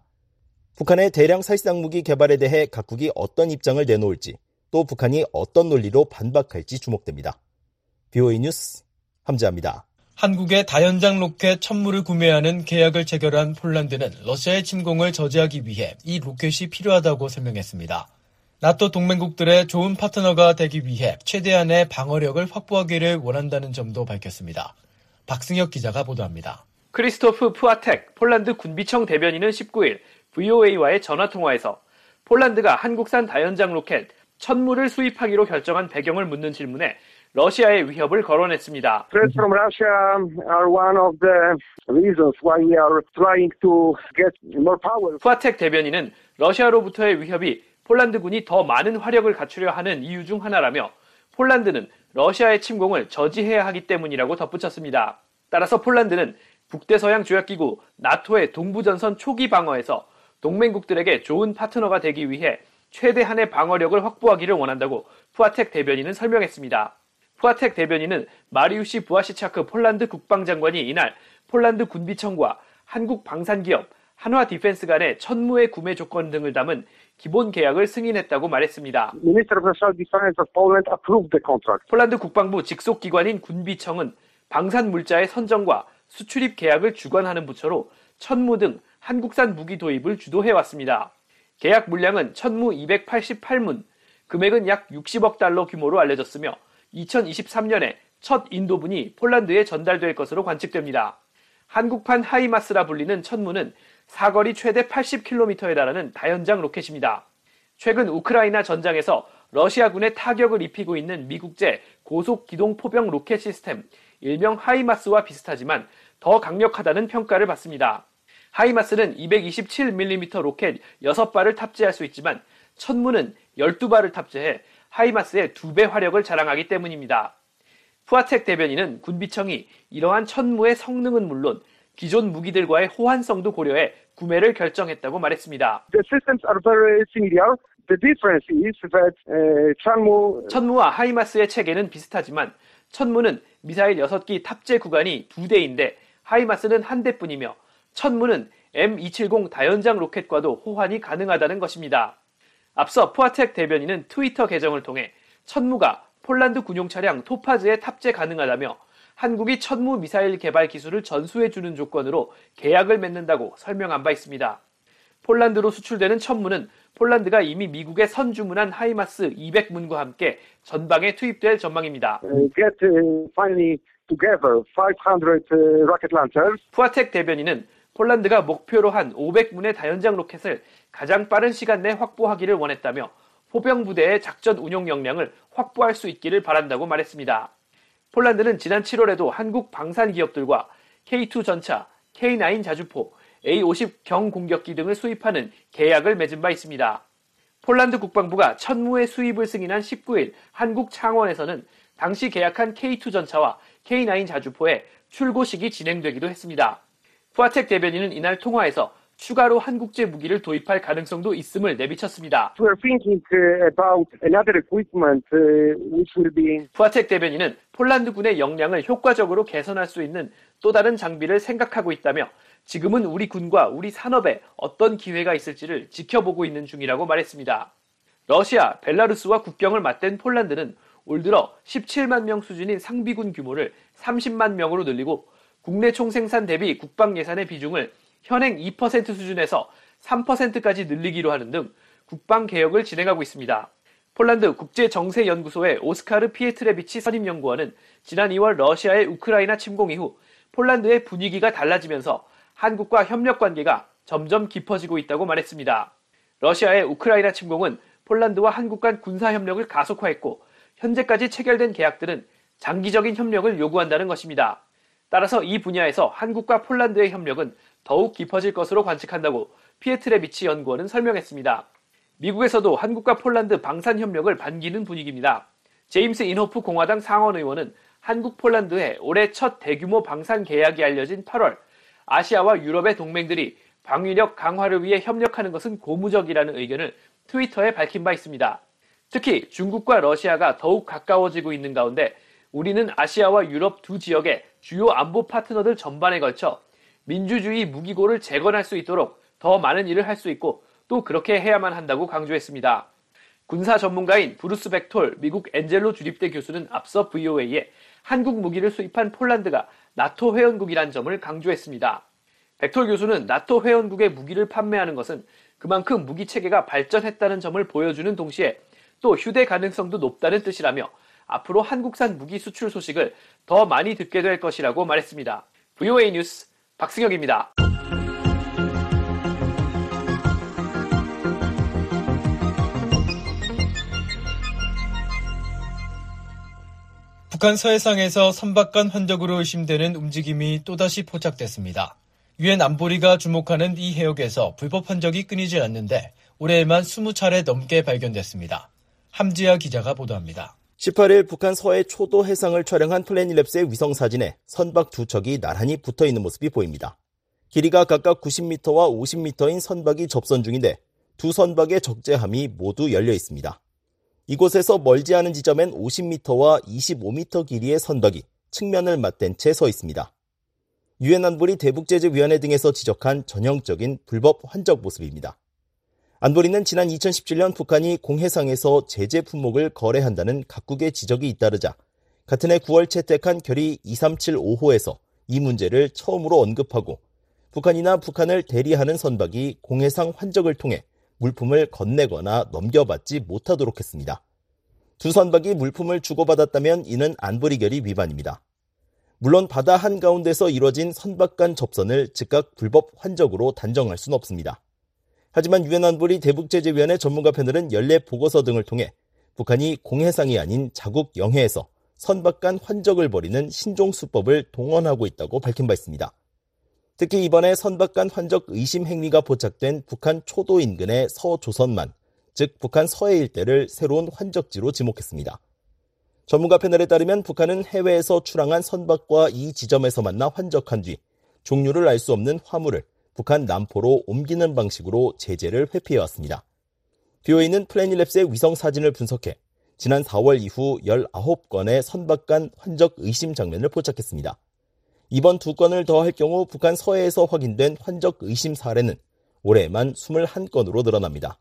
북한의 대량 살상무기 개발에 대해 각국이 어떤 입장을 내놓을지 또 북한이 어떤 논리로 반박할지 주목됩니다. 비오에이 뉴스 함재합니다. 한국의 다연장 로켓 천무를 구매하는 계약을 체결한 폴란드는 러시아의 침공을 저지하기 위해 이 로켓이 필요하다고 설명했습니다. 나토 동맹국들의 좋은 파트너가 되기 위해 최대한의 방어력을 확보하기를 원한다는 점도 밝혔습니다. 박승혁 기자가 보도합니다. 크리스토프 푸아텍 폴란드 군비청 대변인은 십구 일 브이오에이와의 전화통화에서 폴란드가 한국산 다연장 로켓 천무를 수입하기로 결정한 배경을 묻는 질문에 러시아의 위협을 거론했습니다. Threats from Russia are one of the reasons why we are trying to get more power. 푸아텍 대변인은 러시아로부터의 위협이 폴란드군이 더 많은 화력을 갖추려 하는 이유 중 하나라며 폴란드는 러시아의 침공을 저지해야 하기 때문이라고 덧붙였습니다. 따라서 폴란드는 북대서양 조약기구 나토의 동부전선 초기 방어에서 동맹국들에게 좋은 파트너가 되기 위해 최대한의 방어력을 확보하기를 원한다고 푸아텍 대변인은 설명했습니다. 푸아텍 대변인은 마리우시 부아시차크 폴란드 국방장관이 이날 폴란드 군비청과 한국 방산기업 한화 디펜스 간의 천무의 구매 조건 등을 담은 기본 계약을 승인했다고 말했습니다. Minister of National Defense of Poland approved the contract. 폴란드 국방부 직속 기관인 군비청은 방산 물자의 선정과 수출입 계약을 주관하는 부처로 천무 등 한국산 무기 도입을 주도해왔습니다. 계약 물량은 천무 이백팔십팔 문, 금액은 약 육십억 달러 규모로 알려졌으며 이천이십삼 년에 첫 인도분이 폴란드에 전달될 것으로 관측됩니다. 한국판 하이마스라 불리는 천무는 사거리 최대 팔십 킬로미터에 달하는 다연장 로켓입니다. 최근 우크라이나 전장에서 러시아군에 타격을 입히고 있는 미국제 고속기동포병 로켓 시스템 일명 하이마스와 비슷하지만 더 강력하다는 평가를 받습니다. 하이마스는 이백이십칠 밀리미터 로켓 여섯 발을 탑재할 수 있지만 천무는 열두 발을 탑재해 하이마스의 두 배 화력을 자랑하기 때문입니다. 푸아텍 대변인은 군비청이 이러한 천무의 성능은 물론 기존 무기들과의 호환성도 고려해 구매를 결정했다고 말했습니다. The systems are very similar. The difference is that uh, 천무 천무와 하이마스의 체계는 비슷하지만 천무는 미사일 여섯 기 탑재 구간이 두 대인데 하이마스는 한 대뿐이며 천무는 엠 이백칠십 다연장 로켓과도 호환이 가능하다는 것입니다. 앞서 푸아텍 대변인은 트위터 계정을 통해 천무가 폴란드 군용 차량 토파즈에 탑재 가능하다며 한국이 천무 미사일 개발 기술을 전수해주는 조건으로 계약을 맺는다고 설명한 바 있습니다. 폴란드로 수출되는 천무는 폴란드가 이미 미국에 선주문한 하이마스 이백 문과 함께 전방에 투입될 전망입니다. Get finally together five hundred rocket launchers. 푸아텍 대변인은 폴란드가 목표로 한 오백 문의 다연장 로켓을 가장 빠른 시간 내 확보하기를 원했다며 포병부대의 작전 운용 역량을 확보할 수 있기를 바란다고 말했습니다. 폴란드는 지난 칠월에도 한국 방산 기업들과 케이 투 전차, 케이 나인 자주포, 에이 오십 경공격기 등을 수입하는 계약을 맺은 바 있습니다. 폴란드 국방부가 천무의 수입을 승인한 십구 일 한국 창원에서는 당시 계약한 케이 투 전차와 케이 나인 자주포의 출고식이 진행되기도 했습니다. 푸아텍 대변인은 이날 통화에서 추가로 한국제 무기를 도입할 가능성도 있음을 내비쳤습니다. We're thinking about another equipment which will be. 푸아텍 대변인은 폴란드군의 역량을 효과적으로 개선할 수 있는 또 다른 장비를 생각하고 있다며 지금은 우리 군과 우리 산업에 어떤 기회가 있을지를 지켜보고 있는 중이라고 말했습니다. 러시아, 벨라루스와 국경을 맞댄 폴란드는 올 들어 십칠만 명 수준인 상비군 규모를 삼십만 명으로 늘리고 국내 총생산 대비 국방 예산의 비중을 현행 이 퍼센트 수준에서 삼 퍼센트까지 늘리기로 하는 등 국방 개혁을 진행하고 있습니다. 폴란드 국제정세연구소의 오스카르 피에트레비치 선임연구원은 지난 이월 러시아의 우크라이나 침공 이후 폴란드의 분위기가 달라지면서 한국과 협력 관계가 점점 깊어지고 있다고 말했습니다. 러시아의 우크라이나 침공은 폴란드와 한국 간 군사 협력을 가속화했고 현재까지 체결된 계약들은 장기적인 협력을 요구한다는 것입니다. 따라서 이 분야에서 한국과 폴란드의 협력은 더욱 깊어질 것으로 관측한다고 피에트레비치 연구원은 설명했습니다. 미국에서도 한국과 폴란드 방산 협력을 반기는 분위기입니다. 제임스 인호프 공화당 상원 의원은 한국 폴란드의 올해 첫 대규모 방산 계약이 알려진 팔월 아시아와 유럽의 동맹들이 방위력 강화를 위해 협력하는 것은 고무적이라는 의견을 트위터에 밝힌 바 있습니다. 특히 중국과 러시아가 더욱 가까워지고 있는 가운데 우리는 아시아와 유럽 두 지역의 주요 안보 파트너들 전반에 걸쳐 민주주의 무기고를 재건할 수 있도록 더 많은 일을 할 수 있고 또 그렇게 해야만 한다고 강조했습니다. 군사 전문가인 브루스 벡톨 미국 엔젤로 주립대 교수는 앞서 브이오에이에 한국 무기를 수입한 폴란드가 나토 회원국이란 점을 강조했습니다. 벡톨 교수는 나토 회원국의 무기를 판매하는 것은 그만큼 무기 체계가 발전했다는 점을 보여주는 동시에 또 휴대 가능성도 높다는 뜻이라며 앞으로 한국산 무기 수출 소식을 더 많이 듣게 될 것이라고 말했습니다. 브이오에이 뉴스 박승혁입니다. 북한 서해상에서 선박간 환적으로 의심되는 움직임이 또다시 포착됐습니다. 유엔 안보리가 주목하는 이 해역에서 불법 환적이 끊이질 않는데 올해에만 이십 차례 넘게 발견됐습니다. 함지아 기자가 보도합니다. 십팔 일 북한 서해 초도 해상을 촬영한 플래닛랩스의 위성사진에 선박 두 척이 나란히 붙어있는 모습이 보입니다. 길이가 각각 구십 미터와 오십 미터인 선박이 접선 중인데 두 선박의 적재함이 모두 열려 있습니다. 이곳에서 멀지 않은 지점엔 오십 미터와 이십오 미터 길이의 선박이 측면을 맞댄 채 서 있습니다. 유엔 안보리 대북제재위원회 등에서 지적한 전형적인 불법 환적 모습입니다. 안보리는 지난 이천십칠 년 북한이 공해상에서 제재 품목을 거래한다는 각국의 지적이 잇따르자 같은 해 구월 채택한 결의 이삼칠오 호에서 이 문제를 처음으로 언급하고 북한이나 북한을 대리하는 선박이 공해상 환적을 통해 물품을 건네거나 넘겨받지 못하도록 했습니다. 두 선박이 물품을 주고받았다면 이는 안보리 결의 위반입니다. 물론 바다 한가운데서 이뤄진 선박 간 접선을 즉각 불법 환적으로 단정할 수는 없습니다. 하지만 유엔 안보리 대북제재위원회 전문가 패널은 연례 보고서 등을 통해 북한이 공해상이 아닌 자국 영해에서 선박 간 환적을 벌이는 신종수법을 동원하고 있다고 밝힌 바 있습니다. 특히 이번에 선박 간 환적 의심 행위가 포착된 북한 초도 인근의 서조선만, 즉 북한 서해 일대를 새로운 환적지로 지목했습니다. 전문가 패널에 따르면 북한은 해외에서 출항한 선박과 이 지점에서 만나 환적한 뒤 종류를 알 수 없는 화물을 북한 남포로 옮기는 방식으로 제재를 회피해왔습니다. 비오에이는 플래닛랩스의 위성사진을 분석해 지난 사월 이후 열아홉 건의 선박 간 환적 의심 장면을 포착했습니다. 이번 두 건을 더할 경우 북한 서해에서 확인된 환적 의심 사례는 올해에만 이십일 건으로 늘어납니다.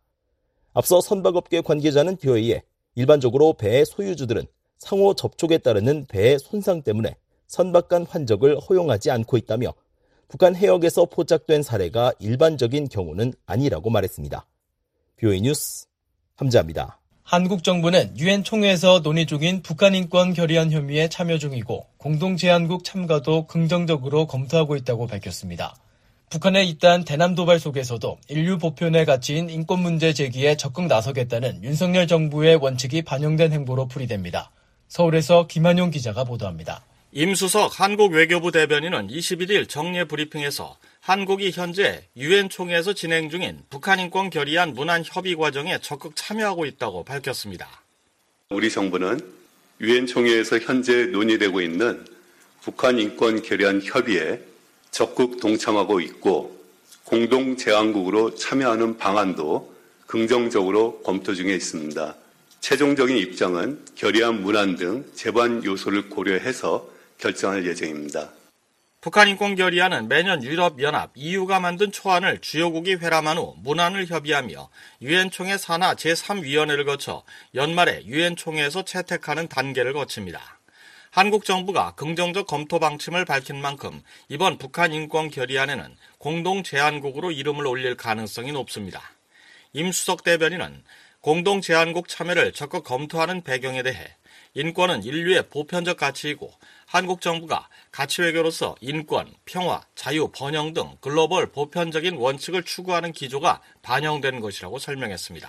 앞서 선박업계 관계자는 비오에이에 일반적으로 배의 소유주들은 상호 접촉에 따르는 배의 손상 때문에 선박 간 환적을 허용하지 않고 있다며 북한 해역에서 포착된 사례가 일반적인 경우는 아니라고 말했습니다. 비오에이 뉴스 함지아입니다. 한국 정부는 유엔 총회에서 논의 중인 북한 인권 결의안 협의에 참여 중이고 공동 제안국 참가도 긍정적으로 검토하고 있다고 밝혔습니다. 북한의 잇따른 대남 도발 속에서도 인류 보편의 가치인 인권 문제 제기에 적극 나서겠다는 윤석열 정부의 원칙이 반영된 행보로 풀이됩니다. 서울에서 김한용 기자가 보도합니다. 임수석 한국 외교부 대변인은 이십일 일 정례 브리핑에서 한국이 현재 유엔 총회에서 진행 중인 북한 인권 결의안 문안 협의 과정에 적극 참여하고 있다고 밝혔습니다. 우리 정부는 유엔 총회에서 현재 논의되고 있는 북한 인권 결의안 협의에 적극 동참하고 있고 공동 제안국으로 참여하는 방안도 긍정적으로 검토 중에 있습니다. 최종적인 입장은 결의안 문안 등 제반 요소를 고려해서 결정할 예정입니다. 북한 인권 결의안은 매년 유럽연합, 이유가 만든 초안을 주요국이 회람한 후 문안을 협의하며 유엔 총회 산하 제삼 위원회를 거쳐 연말에 유엔 총회에서 채택하는 단계를 거칩니다. 한국 정부가 긍정적 검토 방침을 밝힌 만큼 이번 북한 인권 결의안에는 공동 제안국으로 이름을 올릴 가능성이 높습니다. 임수석 대변인은 공동 제안국 참여를 적극 검토하는 배경에 대해 인권은 인류의 보편적 가치이고 한국 정부가 가치 외교로서 인권, 평화, 자유, 번영 등 글로벌 보편적인 원칙을 추구하는 기조가 반영된 것이라고 설명했습니다.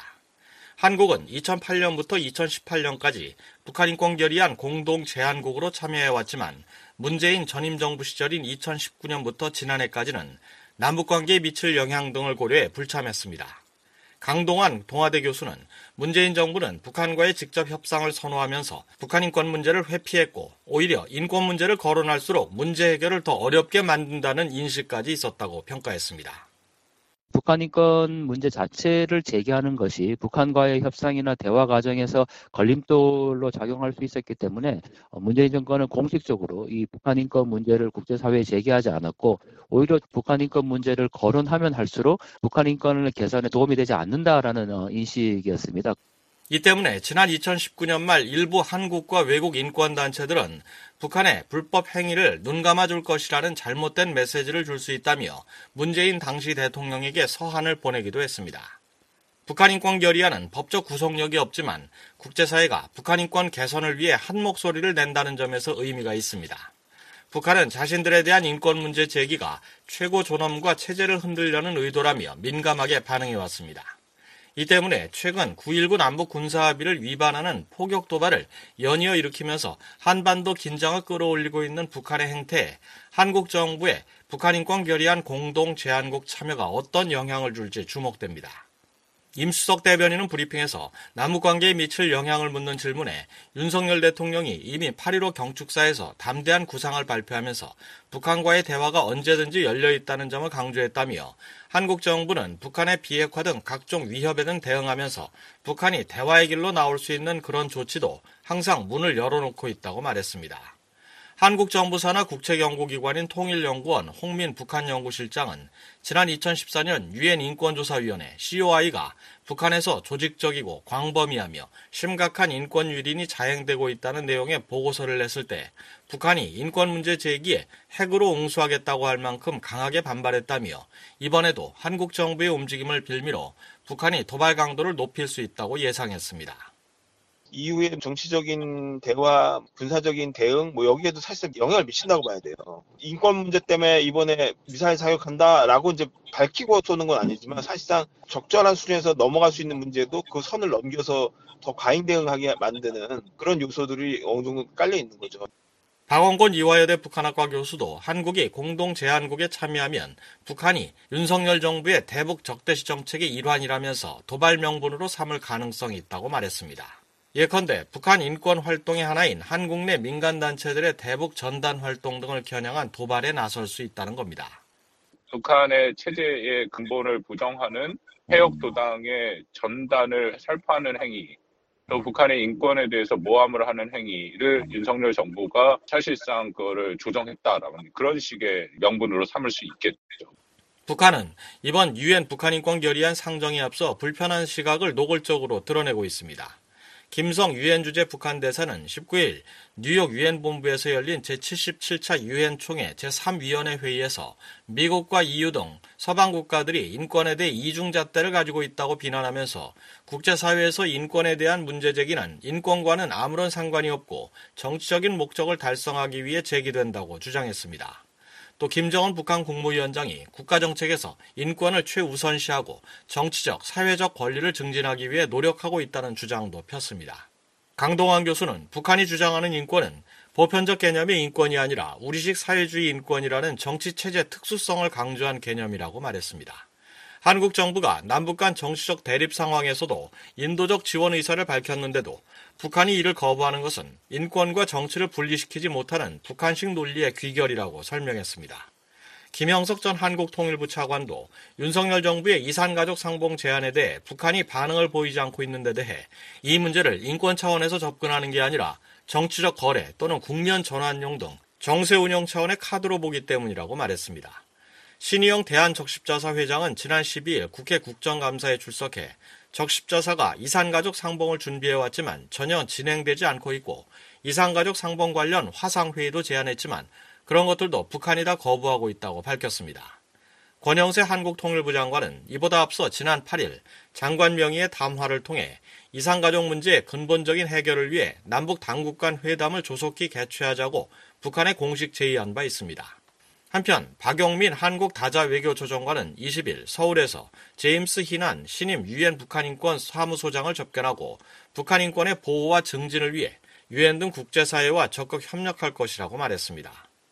한국은 이천팔 년부터 이천십팔 년까지 북한 인권 결의안 공동 제안국으로 참여해왔지만 문재인 전임 정부 시절인 이천십구 년부터 지난해까지는 남북관계에 미칠 영향 등을 고려해 불참했습니다. 강동환 동아대 교수는 문재인 정부는 북한과의 직접 협상을 선호하면서 북한 인권 문제를 회피했고 오히려 인권 문제를 거론할수록 문제 해결을 더 어렵게 만든다는 인식까지 있었다고 평가했습니다. 북한 인권 문제 자체를 제기하는 것이 북한과의 협상이나 대화 과정에서 걸림돌로 작용할 수 있었기 때문에 문재인 정권은 공식적으로 이 북한 인권 문제를 국제사회에 제기하지 않았고 오히려 북한 인권 문제를 거론하면 할수록 북한 인권을 개선에 도움이 되지 않는다라는 인식이었습니다. 이 때문에 지난 이천십구 년 말 일부 한국과 외국 인권단체들은 북한의 불법 행위를 눈감아줄 것이라는 잘못된 메시지를 줄 수 있다며 문재인 당시 대통령에게 서한을 보내기도 했습니다. 북한 인권 결의안은 법적 구속력이 없지만 국제사회가 북한 인권 개선을 위해 한 목소리를 낸다는 점에서 의미가 있습니다. 북한은 자신들에 대한 인권 문제 제기가 최고 존엄과 체제를 흔들려는 의도라며 민감하게 반응해왔습니다. 이 때문에 최근 구일구 남북 군사합의를 위반하는 포격 도발을 연이어 일으키면서 한반도 긴장을 끌어올리고 있는 북한의 행태에 한국 정부의 북한 인권 결의안 공동 제안국 참여가 어떤 영향을 줄지 주목됩니다. 임수석 대변인은 브리핑에서 남북관계에 미칠 영향을 묻는 질문에 윤석열 대통령이 이미 팔 일오 경축사에서 담대한 구상을 발표하면서 북한과의 대화가 언제든지 열려있다는 점을 강조했다며 한국 정부는 북한의 비핵화 등 각종 위협에는 대응하면서 북한이 대화의 길로 나올 수 있는 그런 조치도 항상 문을 열어놓고 있다고 말했습니다. 한국 정부 산하 국책연구기관인 통일연구원 홍민 북한연구실장은 지난 이천십사 년 유엔 인권조사위원회 씨오아이가 북한에서 조직적이고 광범위하며 심각한 인권 유린이 자행되고 있다는 내용의 보고서를 냈을 때 북한이 인권 문제 제기에 핵으로 응수하겠다고 할 만큼 강하게 반발했다며 이번에도 한국 정부의 움직임을 빌미로 북한이 도발 강도를 높일 수 있다고 예상했습니다. 이후에 정치적인 대화, 군사적인 대응, 뭐 여기에도 사실상 영향을 미친다고 봐야 돼요. 인권 문제 때문에 이번에 미사일 사격한다라고 이제 밝히고 쏘는 건 아니지만 사실상 적절한 수준에서 넘어갈 수 있는 문제도 그 선을 넘겨서 더 과잉 대응하게 만드는 그런 요소들이 어느 정도 깔려 있는 거죠. 박원곤 이화여대 북한학과 교수도 한국이 공동 제안국에 참여하면 북한이 윤석열 정부의 대북 적대시 정책의 일환이라면서 도발 명분으로 삼을 가능성이 있다고 말했습니다. 예컨대 북한 인권 활동의 하나인 한국 내 민간단체들의 대북 전단 활동 등을 겨냥한 도발에 나설 수 있다는 겁니다. 북한의 체제의 근본을 부정하는 해역도당의 전단을 살포하는 행위, 또 북한의 인권에 대해서 모함을 하는 행위를 윤석열 정부가 사실상 그거를 조정했다라는 그런 식의 명분으로 삼을 수 있겠죠. 북한은 이번 유엔 북한 인권 결의안 상정에 앞서 불편한 시각을 노골적으로 드러내고 있습니다. 김성 유엔 주재 북한 대사는 십구 일 뉴욕 유엔 본부에서 열린 제칠십칠 차 유엔 총회 제삼 위원회 회의에서 미국과 이유 등 서방 국가들이 인권에 대해 이중잣대를 가지고 있다고 비난하면서 국제사회에서 인권에 대한 문제 제기는 인권과는 아무런 상관이 없고 정치적인 목적을 달성하기 위해 제기된다고 주장했습니다. 또 김정은 북한 국무위원장이 국가정책에서 인권을 최우선시하고 정치적, 사회적 권리를 증진하기 위해 노력하고 있다는 주장도 폈습니다. 강동환 교수는 북한이 주장하는 인권은 보편적 개념의 인권이 아니라 우리식 사회주의 인권이라는 정치체제 특수성을 강조한 개념이라고 말했습니다. 한국 정부가 남북 간 정치적 대립 상황에서도 인도적 지원 의사를 밝혔는데도 북한이 이를 거부하는 것은 인권과 정치를 분리시키지 못하는 북한식 논리의 귀결이라고 설명했습니다. 김형석 전 한국통일부 차관도 윤석열 정부의 이산가족 상봉 제안에 대해 북한이 반응을 보이지 않고 있는 데 대해 이 문제를 인권 차원에서 접근하는 게 아니라 정치적 거래 또는 국면 전환용 등 정세 운영 차원의 카드로 보기 때문이라고 말했습니다. 신희영 대한적십자사 회장은 지난 십이일 국회 국정감사에 출석해 적십자사가 이산가족 상봉을 준비해왔지만 전혀 진행되지 않고 있고 이산가족 상봉 관련 화상회의도 제안했지만 그런 것들도 북한이 다 거부하고 있다고 밝혔습니다. 권영세 한국통일부 장관은 이보다 앞서 지난 팔일 장관 명의의 담화를 통해 이산가족 문제의 근본적인 해결을 위해 남북 당국 간 회담을 조속히 개최하자고 북한에 공식 제의한 바 있습니다. 한편 박용민 한국 다자 외교조정관은 이십일 서울에서 제임스 희난 신임 유엔 북한인권 사무소장을 접견하고 북한 인권의 보호와 증진을 위해 유엔 등 국제사회와 적극 협력할 것이라고 말했습니다.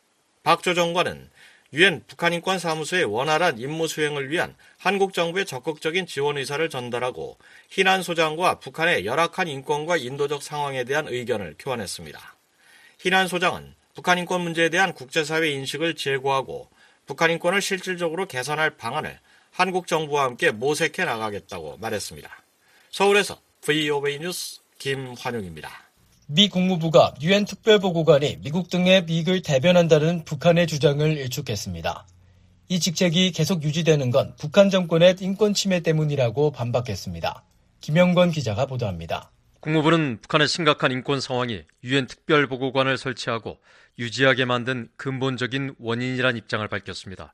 박 조정관은 유엔 북한인권 사무소의 원활한 임무 수행을 위한 한국 정부의 적극적인 지원 의사를 전달하고 희난 소장과 북한의 열악한 인권과 인도적 상황에 대한 의견을 교환했습니다. 희난 소장은 북한 인권 문제에 대한 국제사회 인식을 제고하고 북한 인권을 실질적으로 개선할 방안을 한국 정부와 함께 모색해 나가겠다고 말했습니다. 서울에서 브이오에이 뉴스 김환용입니다. 미 국무부가 유엔 특별보고관이 미국 등의 미익을 대변한다는 북한의 주장을 일축했습니다. 이 직책이 계속 유지되는 건 북한 정권의 인권 침해 때문이라고 반박했습니다. 김영권 기자가 보도합니다. 국무부는 북한의 심각한 인권 상황이 유엔 특별보고관을 설치하고 유지하게 만든 근본적인 원인이란 입장을 밝혔습니다.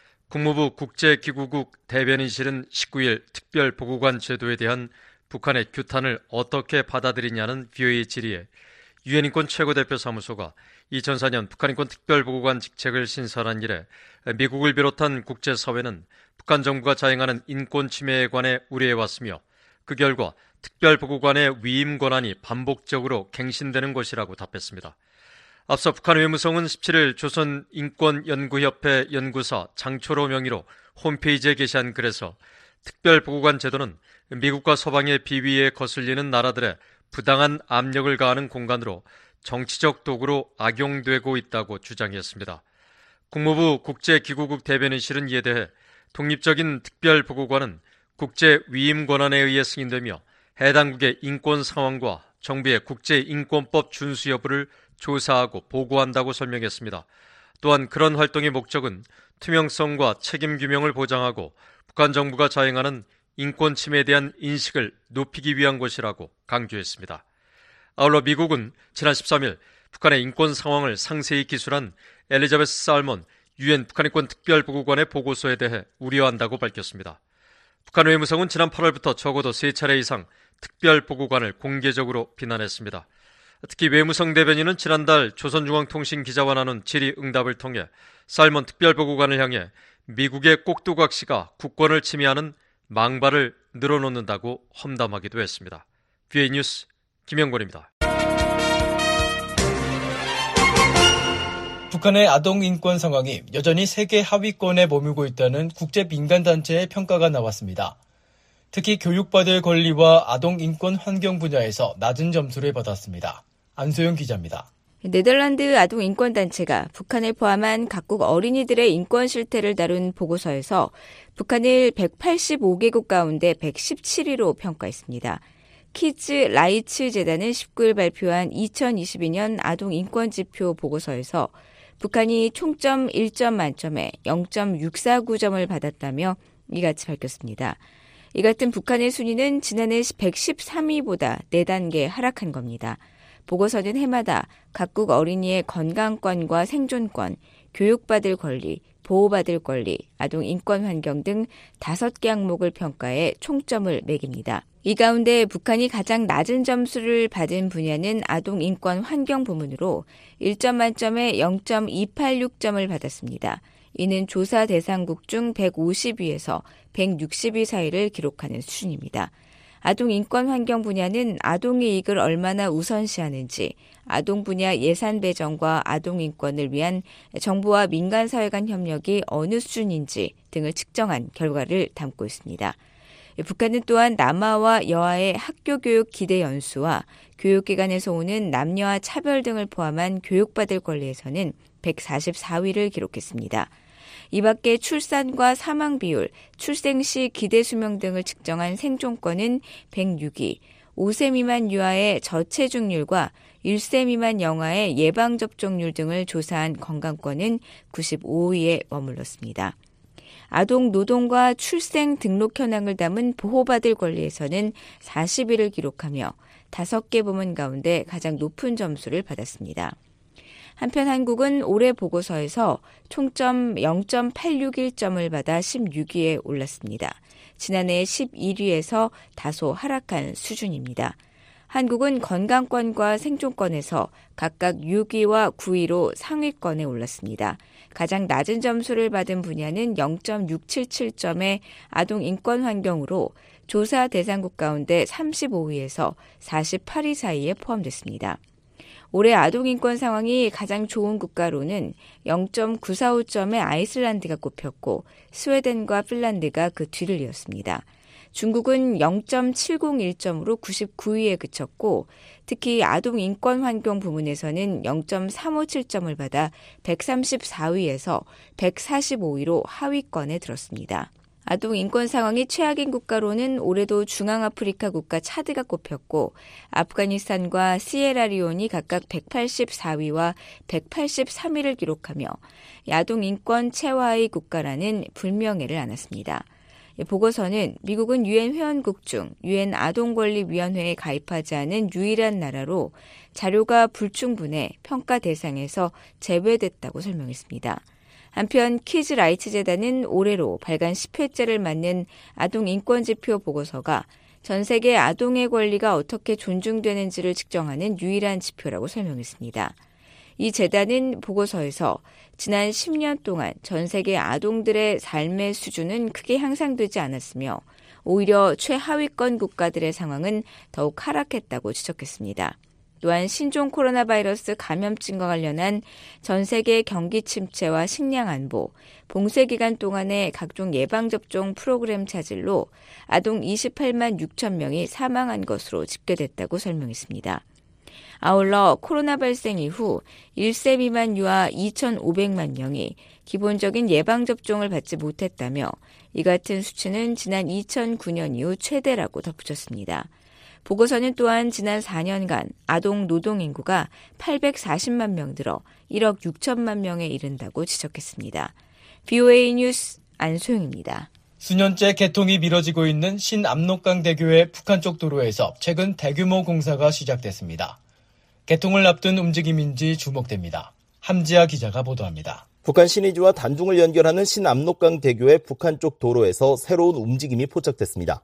국무부 국제기구국 대변인실은 십구일 특별보고관 제도에 대한 북한의 규탄을 어떻게 받아들이냐는 브이오에이 질의에 유엔인권 최고대표 사무소가 이천사년 북한인권 특별보고관 직책을 신설한 이래 미국을 비롯한 국제사회는 북한 정부가 자행하는 인권 침해에 관해 우려해왔으며 그 결과 특별보고관의 위임 권한이 반복적으로 갱신되는 것이라고 답했습니다. 앞서 북한 외무성은 십칠일 조선인권연구협회 연구사 장초로 명의로 홈페이지에 게시한 글에서 특별보고관 제도는 미국과 서방의 비위에 거슬리는 나라들의 부당한 압력을 가하는 공간으로 정치적 도구로 악용되고 있다고 주장했습니다. 국무부 국제기구국 대변인실은 이에 대해 독립적인 특별보고관은 국제 위임 권한에 의해 승인되며 해당국의 인권 상황과 정부의 국제인권법 준수 여부를 조사하고 보고한다고 설명했습니다. 또한 그런 활동의 목적은 투명성과 책임 규명을 보장하고 북한 정부가 자행하는 인권 침해에 대한 인식을 높이기 위한 것이라고 강조했습니다. 아울러 미국은 지난 십삼일 북한의 인권 상황을 상세히 기술한 엘리자베스 살몬 유엔 북한인권 특별보고관의 보고서에 대해 우려한다고 밝혔습니다. 북한 외무성은 지난 팔월부터 적어도 세 차례 이상 특별보고관을 공개적으로 비난했습니다. 특히 외무성 대변인은 지난달 조선중앙통신 기자와 나눈 질의응답을 통해 살몬 특별보고관을 향해 미국의 꼭두각시가 국권을 침해하는 망발을 늘어놓는다고 험담하기도 했습니다. 브이오에이 뉴스 김영권입니다. 북한의 아동 인권 상황이 여전히 세계 하위권에 머물고 있다는 국제 민간단체의 평가가 나왔습니다. 특히 교육받을 권리와 아동 인권 환경 분야에서 낮은 점수를 받았습니다. 안소영 기자입니다. 네덜란드 아동인권단체가 북한을 포함한 각국 어린이들의 인권 실태를 다룬 보고서에서 북한을 백팔십오 개국 가운데 백십칠위로 평가했습니다. 키즈 라이츠 재단은 십구일 발표한 이천이십이년 아동인권지표 보고서에서 북한이 총점 일 점 만점에 영 점 육사구 점을 받았다며 이같이 밝혔습니다. 이 같은 북한의 순위는 지난해 백십삼위보다 네 단계 하락한 겁니다. 보고서는 해마다 각국 어린이의 건강권과 생존권, 교육받을 권리, 보호받을 권리, 아동 인권 환경 등 다섯 개 항목을 평가해 총점을 매깁니다. 이 가운데 북한이 가장 낮은 점수를 받은 분야는 아동 인권 환경 부문으로 일 점 만점에 영 점 이팔육 점을 받았습니다. 이는 조사 대상국 중 백오십위에서 백육십위 사이를 기록하는 수준입니다. 아동 인권 환경 분야는 아동의 이익을 얼마나 우선시하는지, 아동 분야 예산 배정과 아동 인권을 위한 정부와 민간사회 간 협력이 어느 수준인지 등을 측정한 결과를 담고 있습니다. 북한은 또한 남아와 여아의 학교 교육 기대 연수와 교육기관에서 오는 남녀와 차별 등을 포함한 교육받을 권리에서는 백사십사 위를 기록했습니다. 이 밖에 출산과 사망 비율, 출생 시 기대 수명 등을 측정한 생존권은 백육 위, 오 세 미만 유아의 저체중률과 일 세 미만 영아의 예방접종률 등을 조사한 건강권은 구십오 위에 머물렀습니다. 아동 노동과 출생 등록 현황을 담은 보호받을 권리에서는 사십 위를 기록하며 다섯 개 부문 가운데 가장 높은 점수를 받았습니다. 한편 한국은 올해 보고서에서 총점 영 점 팔육일 점을 받아 십육 위에 올랐습니다. 지난해 십일 위에서 다소 하락한 수준입니다. 한국은 건강권과 생존권에서 각각 육 위와 구 위로 상위권에 올랐습니다. 가장 낮은 점수를 받은 분야는 영 점 육칠칠 점의 아동 인권 환경으로 조사 대상국 가운데 삼십오 위에서 사십팔 위 사이에 포함됐습니다. 올해 아동 인권 상황이 가장 좋은 국가로는 영 점 구사오 점의 아이슬란드가 꼽혔고 스웨덴과 핀란드가 그 뒤를 이었습니다. 중국은 영 점 칠공일 점으로 구십구 위에 그쳤고 특히 아동 인권 환경 부문에서는 영 점 삼오칠 점을 받아 백삼십사 위에서 백사십오 위로 하위권에 들었습니다. 아동 인권 상황이 최악인 국가로는 올해도 중앙아프리카 국가 차드가 꼽혔고 아프가니스탄과 시에라리온이 각각 백팔십사 위와 백팔십삼 위를 기록하며 아동 인권 최하위 국가라는 불명예를 안았습니다. 보고서는 미국은 유엔 회원국 중 유엔 아동권리위원회에 가입하지 않은 유일한 나라로 자료가 불충분해 평가 대상에서 제외됐다고 설명했습니다. 한편 키즈라이츠 재단은 올해로 발간 십 회째를 맞는 아동 인권 지표 보고서가 전 세계 아동의 권리가 어떻게 존중되는지를 측정하는 유일한 지표라고 설명했습니다. 이 재단은 보고서에서 지난 십 년 동안 전 세계 아동들의 삶의 수준은 크게 향상되지 않았으며 오히려 최하위권 국가들의 상황은 더욱 하락했다고 지적했습니다. 또한 신종 코로나 바이러스 감염증과 관련한 전 세계 경기 침체와 식량 안보, 봉쇄 기간 동안의 각종 예방접종 프로그램 차질로 아동 이십팔만 육천 명이 사망한 것으로 집계됐다고 설명했습니다. 아울러 코로나 발생 이후 일 세 미만 유아 이천오백만 명이 기본적인 예방접종을 받지 못했다며 이 같은 수치는 지난 이천구 년 이후 최대라고 덧붙였습니다. 보고서는 또한 지난 사 년간 아동 노동 인구가 팔백사십만 명 늘어 일억 육천만 명에 이른다고 지적했습니다. 브이오에이 뉴스 안소영입니다. 수년째 개통이 미뤄지고 있는 신압록강대교의 북한 쪽 도로에서 최근 대규모 공사가 시작됐습니다. 개통을 앞둔 움직임인지 주목됩니다. 함지아 기자가 보도합니다. 북한 신의주와 단둥을 연결하는 신압록강대교의 북한 쪽 도로에서 새로운 움직임이 포착됐습니다.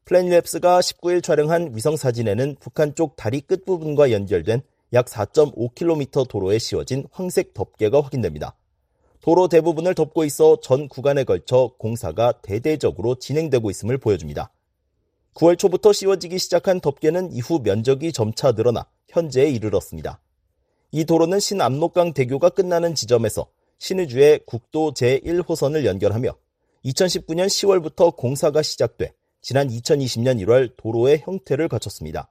플래닛랩스가 십구 일 촬영한 위성사진에는 북한 쪽 다리 끝부분과 연결된 약 사 점 오 킬로미터 도로에 씌워진 황색 덮개가 확인됩니다. 도로 대부분을 덮고 있어 전 구간에 걸쳐 공사가 대대적으로 진행되고 있음을 보여줍니다. 구월 초부터 씌워지기 시작한 덮개는 이후 면적이 점차 늘어나 현재에 이르렀습니다. 이 도로는 신압록강 대교가 끝나는 지점에서 신의주의 국도 제일 호선을 연결하며 이천십구 년 시월부터 공사가 시작돼 지난 이천이십 년 일월 도로의 형태를 갖췄습니다.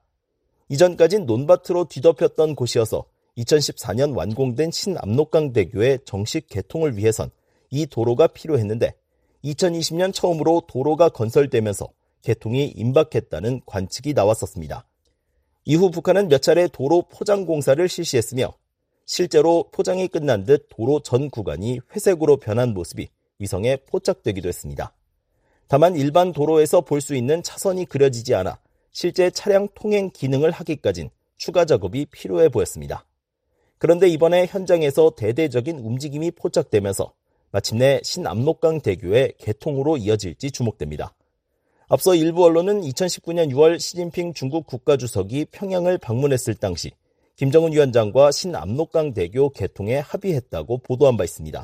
이전까진 논밭으로 뒤덮였던 곳이어서 이천십사 년 완공된 신압록강 대교의 정식 개통을 위해선 이 도로가 필요했는데 이천이십 년 처음으로 도로가 건설되면서 개통이 임박했다는 관측이 나왔었습니다. 이후 북한은 몇 차례 도로 포장 공사를 실시했으며 실제로 포장이 끝난 듯 도로 전 구간이 회색으로 변한 모습이 위성에 포착되기도 했습니다. 다만 일반 도로에서 볼 수 있는 차선이 그려지지 않아 실제 차량 통행 기능을 하기까진 추가 작업이 필요해 보였습니다. 그런데 이번에 현장에서 대대적인 움직임이 포착되면서 마침내 신압록강 대교의 개통으로 이어질지 주목됩니다. 앞서 일부 언론은 이천십구 년 유월 시진핑 중국 국가주석이 평양을 방문했을 당시 김정은 위원장과 신압록강 대교 개통에 합의했다고 보도한 바 있습니다.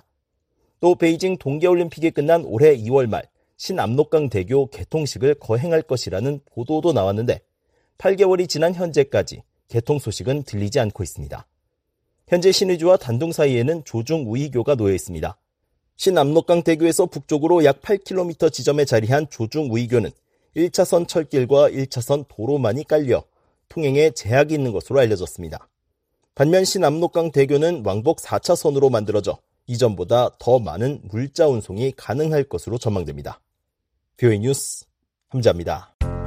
또 베이징 동계올림픽이 끝난 올해 이월 말 신압록강 대교 개통식을 거행할 것이라는 보도도 나왔는데 팔 개월이 지난 현재까지 개통 소식은 들리지 않고 있습니다. 현재 신의주와 단둥 사이에는 조중 우이교가 놓여 있습니다. 신압록강 대교에서 북쪽으로 약 팔 킬로미터 지점에 자리한 조중 우이교는 일 차선 철길과 일 차선 도로만이 깔려 통행에 제약이 있는 것으로 알려졌습니다. 반면 신압록강 대교는 왕복 사 차선으로 만들어져 이전보다 더 많은 물자 운송이 가능할 것으로 전망됩니다. 비오에이 뉴스 함자입니다.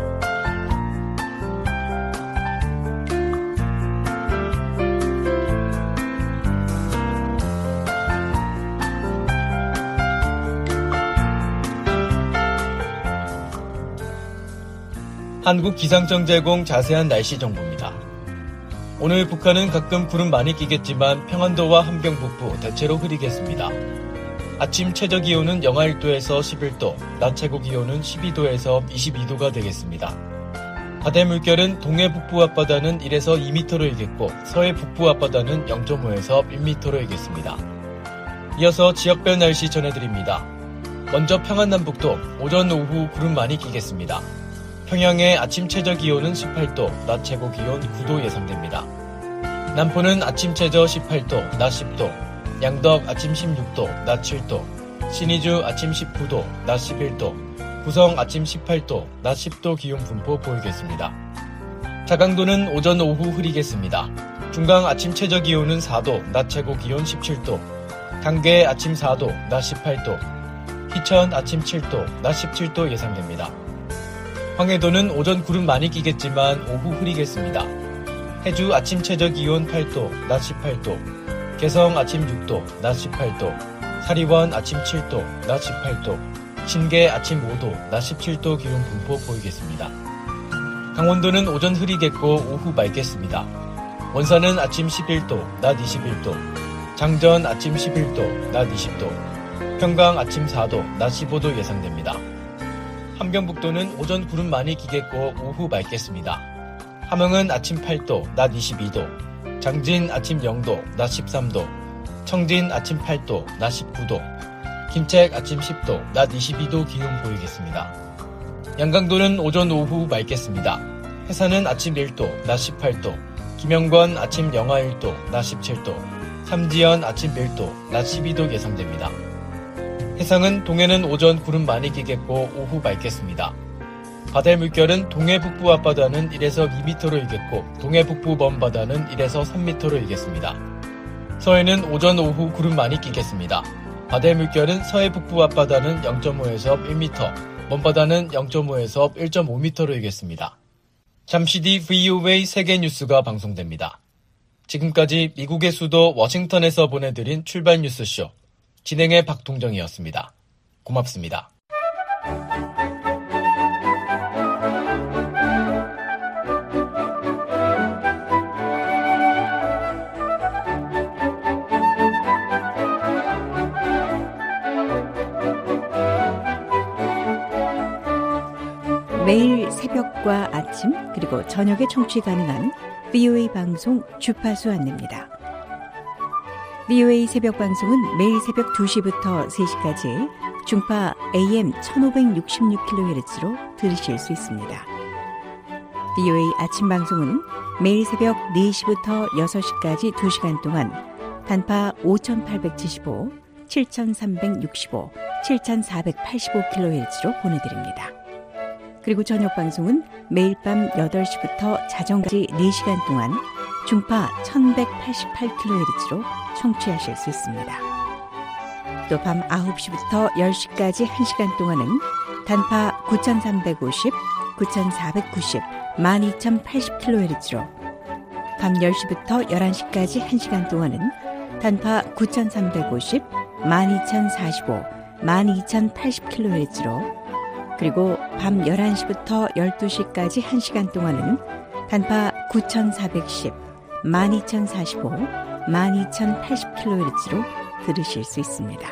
한국 기상청 제공 자세한 날씨 정보입니다. 오늘 북한은 가끔 구름 많이 끼겠지만 평안도와 함경 북부 대체로 흐리겠습니다. 아침 최저 기온은 영하 일 도에서 십일 도, 낮 최고 기온은 십이 도에서 이십이 도가 되겠습니다. 바다의 물결은 동해 북부 앞바다는 일에서 이 미터로 일겠고 서해 북부 앞바다는 영 점 오에서 일 미터로 일겠습니다. 이어서 지역별 날씨 전해드립니다. 먼저 평안 남북도 오전 오후 구름 많이 끼겠습니다. 평양의 아침 최저 기온은 십팔 도, 낮 최고 기온 구 도 예상됩니다. 남포는 아침 최저 십팔 도, 낮 십 도, 양덕 아침 십육 도, 낮 칠 도, 신의주 아침 십구 도, 낮 십일 도, 구성 아침 십팔 도, 낮 십 도 기온 분포 보이겠습니다. 자강도는 오전 오후 흐리겠습니다. 중강 아침 최저 기온은 사 도, 낮 최고 기온 십칠 도, 당계 아침 사 도, 낮 십팔 도, 희천 아침 칠 도, 낮 십칠 도 예상됩니다. 황해도는 오전 구름 많이 끼겠지만 오후 흐리겠습니다. 해주 아침 최저 기온 팔 도, 낮 십팔 도, 개성 아침 육 도, 낮 십팔 도, 사리원 아침 칠 도, 낮 십팔 도, 신계 아침 오 도, 낮 십칠 도 기온 분포 보이겠습니다. 강원도는 오전 흐리겠고 오후 맑겠습니다. 원산은 아침 십일 도, 낮 이십일 도, 장전 아침 십일 도, 낮 이십 도, 평강 아침 사 도, 낮 십오 도 예상됩니다. 함경북도는 오전 구름 많이 끼겠고 오후 맑겠습니다. 함흥은 아침 팔 도, 낮 이십이 도, 장진 아침 영 도, 낮 십삼 도, 청진 아침 팔 도, 낮 십구 도, 김책 아침 십 도, 낮 이십이 도 기온 보이겠습니다. 양강도는 오전 오후 맑겠습니다. 해산은 아침 일 도, 낮 십팔 도, 김영권 아침 영하 일 도, 낮 십칠 도, 삼지연 아침 일 도, 낮 십이 도 예상됩니다. 해상은 동해는 오전 구름 많이 끼겠고 오후 맑겠습니다. 바다의 물결은 동해 북부 앞바다는 일에서 이 미터로 일겠고 동해 북부 먼바다는 일에서 삼 미터로 일겠습니다. 서해는 오전 오후 구름 많이 끼겠습니다. 바다의 물결은 서해 북부 앞바다는 영 점 오에서 일 미터, 먼바다는 영 점 오에서 일 점 오 미터로 일겠습니다. 잠시 뒤 브이오에이 세계뉴스가 방송됩니다. 지금까지 미국의 수도 워싱턴에서 보내드린 출발 뉴스쇼. 진행의 박동정이었습니다. 고맙습니다. 매일 새벽과 아침 그리고 저녁에 청취 가능한 브이오에이 방송 주파수 안내입니다. 브이오에이 새벽 방송은 매일 새벽 두 시부터 세 시까지 중파 에이엠 천오백육십육 킬로헤르츠로 들으실 수 있습니다. 브이오에이 아침 방송은 매일 새벽 네 시부터 여섯 시까지 두 시간 동안 단파 오천팔백칠십오, 칠천삼백육십오, 칠천사백팔십오 킬로헤르츠로 보내드립니다. 그리고 저녁 방송은 매일 밤 여덟 시부터 자정까지 네 시간 동안 중파 천백팔십팔 킬로헤르츠로 청취하실 수 있습니다. 또 밤 아홉 시부터 열 시까지 한 시간 동안은 단파 구천삼백오십, 구천사백구십, 만 이천팔십 킬로헤르츠로 밤 열 시부터 열한 시까지 한 시간 동안은 단파 구천삼백오십, 만 이천사십오, 만 이천팔십 킬로헤르츠로 그리고 밤 열한 시부터 열두 시까지 한 시간 동안은 단파 구천사백십, 만 이천사십오, 만 이천팔십 킬로헤르츠로 들으실 수 있습니다.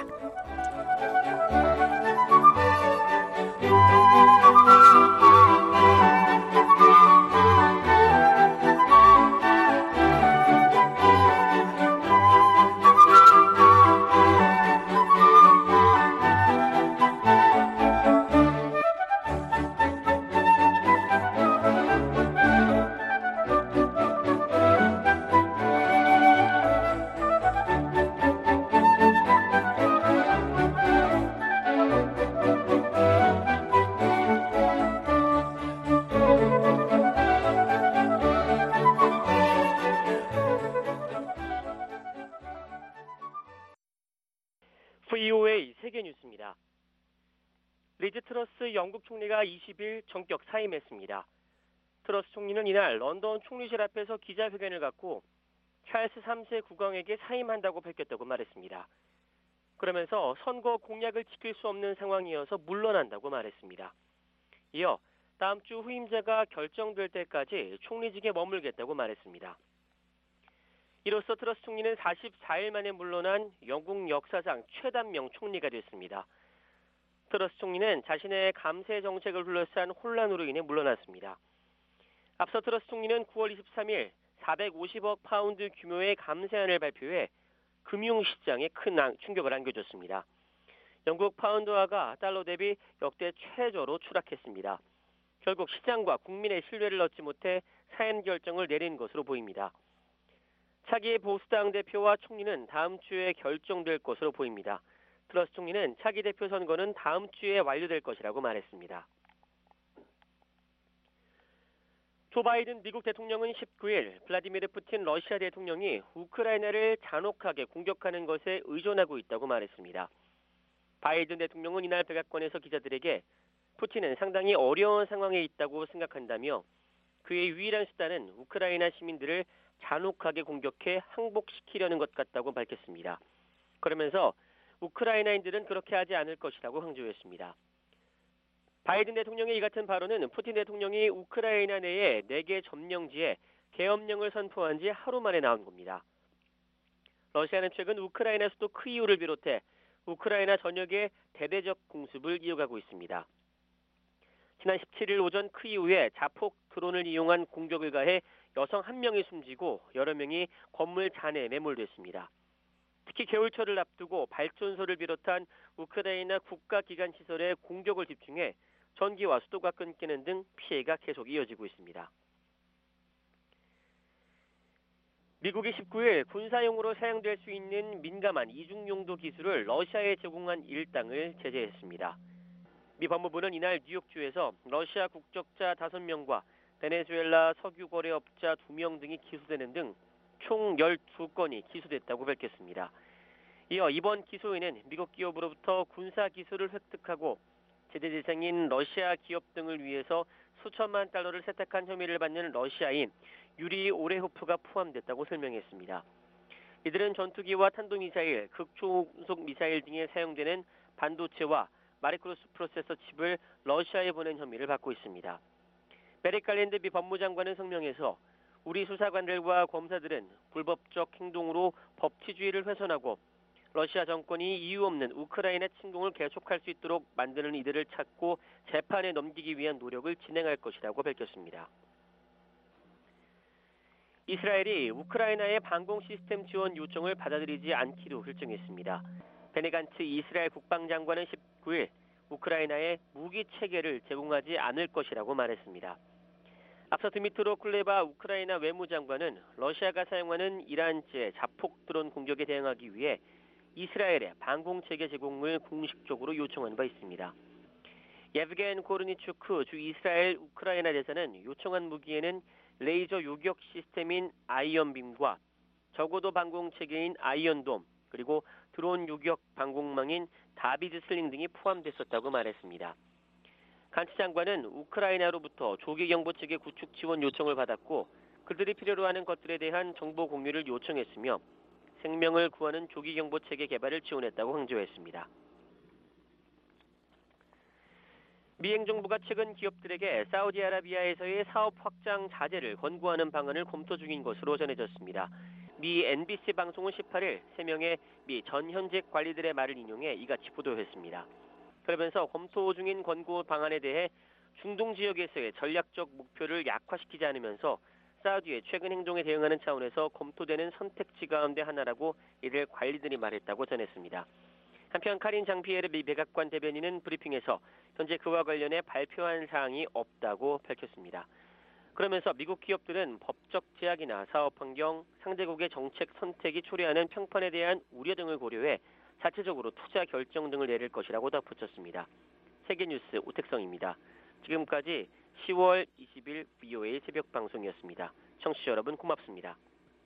브이오에이 세계뉴스입니다. 리즈 트러스 영국 총리가 이십 일 전격 사임했습니다. 트러스 총리는 이날 런던 총리실 앞에서 기자회견을 갖고 찰스 삼 세 국왕에게 사임한다고 밝혔다고 말했습니다. 그러면서 선거 공약을 지킬 수 없는 상황이어서 물러난다고 말했습니다. 이어 다음 주 후임자가 결정될 때까지 총리직에 머물겠다고 말했습니다. 이로써 트러스 총리는 사십사 일 만에 물러난 영국 역사상 최단명 총리가 됐습니다. 트러스 총리는 자신의 감세 정책을 둘러싼 혼란으로 인해 물러났습니다. 앞서 트러스 총리는 구월 이십삼 일 사백오십억 파운드 규모의 감세안을 발표해 금융시장에 큰 충격을 안겨줬습니다. 영국 파운드화가 달러 대비 역대 최저로 추락했습니다. 결국 시장과 국민의 신뢰를 얻지 못해 사임 결정을 내린 것으로 보입니다. 차기 보수당 대표와 총리는 다음 주에 결정될 것으로 보입니다. 트러스 총리는 차기 대표 선거는 다음 주에 완료될 것이라고 말했습니다. 조 바이든 미국 대통령은 십구 일 블라디미르 푸틴 러시아 대통령이 우크라이나를 잔혹하게 공격하는 것에 의존하고 있다고 말했습니다. 바이든 대통령은 이날 백악관에서 기자들에게 푸틴은 상당히 어려운 상황에 있다고 생각한다며 그의 유일한 수단은 우크라이나 시민들을 잔혹하게 공격해 항복시키려는 것 같다고 밝혔습니다. 그러면서 우크라이나인들은 그렇게 하지 않을 것이라고 강조했습니다. 바이든 대통령의 이 같은 발언은 푸틴 대통령이 우크라이나 내에 네 개 점령지에 계엄령을 선포한 지 하루 만에 나온 겁니다. 러시아는 최근 우크라이나 수도 크이우를 비롯해 우크라이나 전역에 대대적 공습을 이어가고 있습니다. 지난 십칠 일 오전 크이우에 자폭 드론을 이용한 공격을 가해 여성 한 명이 숨지고 여러 명이 건물 잔해에 매몰됐습니다. 특히 겨울철을 앞두고 발전소를 비롯한 우크라이나 국가기관 시설에 공격을 집중해 전기와 수도가 끊기는 등 피해가 계속 이어지고 있습니다. 미국이 십구 일 군사용으로 사용될 수 있는 민감한 이중용도 기술을 러시아에 제공한 일당을 제재했습니다. 미 법무부는 이날 뉴욕주에서 러시아 국적자 다섯 명과 베네수엘라 석유 거래업자 두 명 등이 기소되는 등 총 열두 건이 기소됐다고 밝혔습니다. 이어 이번 기소에는 미국 기업으로부터 군사 기술을 획득하고 제재 대상인 러시아 기업 등을 위해서 수천만 달러를 세탁한 혐의를 받는 러시아인 유리 오레호프가 포함됐다고 설명했습니다. 이들은 전투기와 탄도미사일, 극초속 미사일 등에 사용되는 반도체와 마리크로스 프로세서 칩을 러시아에 보낸 혐의를 받고 있습니다. 메릭 갈랜드 미 법무장관은 성명에서 우리 수사관들과 검사들은 불법적 행동으로 법치주의를 훼손하고 러시아 정권이 이유 없는 우크라이나 침공을 계속할 수 있도록 만드는 이들을 찾고 재판에 넘기기 위한 노력을 진행할 것이라고 밝혔습니다. 이스라엘이 우크라이나의 방공 시스템 지원 요청을 받아들이지 않기로 결정했습니다. 베네 간츠 이스라엘 국방장관은 십구 일 우크라이나에 무기 체계를 제공하지 않을 것이라고 말했습니다. 앞서 드미트로 쿨레바 우크라이나 외무장관은 러시아가 사용하는 이란제 자폭 드론 공격에 대응하기 위해 이스라엘의 방공체계 제공을 공식적으로 요청한 바 있습니다. 예브겐 코르니추크 주 이스라엘 우크라이나 대사는 요청한 무기에는 레이저 요격 시스템인 아이언빔과 저고도 방공체계인 아이언돔, 그리고 드론 요격 방공망인 다비드 슬링 등이 포함됐었다고 말했습니다. 간츠 장관은 우크라이나로부터 조기경보 측의 구축 지원 요청을 받았고 그들이 필요로 하는 것들에 대한 정보 공유를 요청했으며 생명을 구하는 조기경보 체계 개발을 지원했다고 강조했습니다. 미 행정부가 최근 기업들에게 사우디아라비아에서의 사업 확장 자제를 권고하는 방안을 검토 중인 것으로 전해졌습니다. 미 엔비씨 방송은 십팔 일 세 명의 미 전현직 관리들의 말을 인용해 이같이 보도했습니다. 그러면서 검토 중인 권고 방안에 대해 중동 지역에서의 전략적 목표를 약화시키지 않으면서 사우디의 최근 행동에 대응하는 차원에서 검토되는 선택지 가운데 하나라고 이를 관리들이 말했다고 전했습니다. 한편 카린 장피에르 미 백악관 대변인은 브리핑에서 현재 그와 관련해 발표한 사항이 없다고 밝혔습니다. 그러면서 미국 기업들은 법적 제약이나 사업 환경, 상대국의 정책 선택이 초래하는 평판에 대한 우려 등을 고려해 자체적으로 투자 결정 등을 내릴 것이라고 덧붙였습니다. 세계뉴스 오택성입니다. 지금까지 시월 이십일 브이오에이 새벽 방송이었습니다. 청취자 여러분 고맙습니다.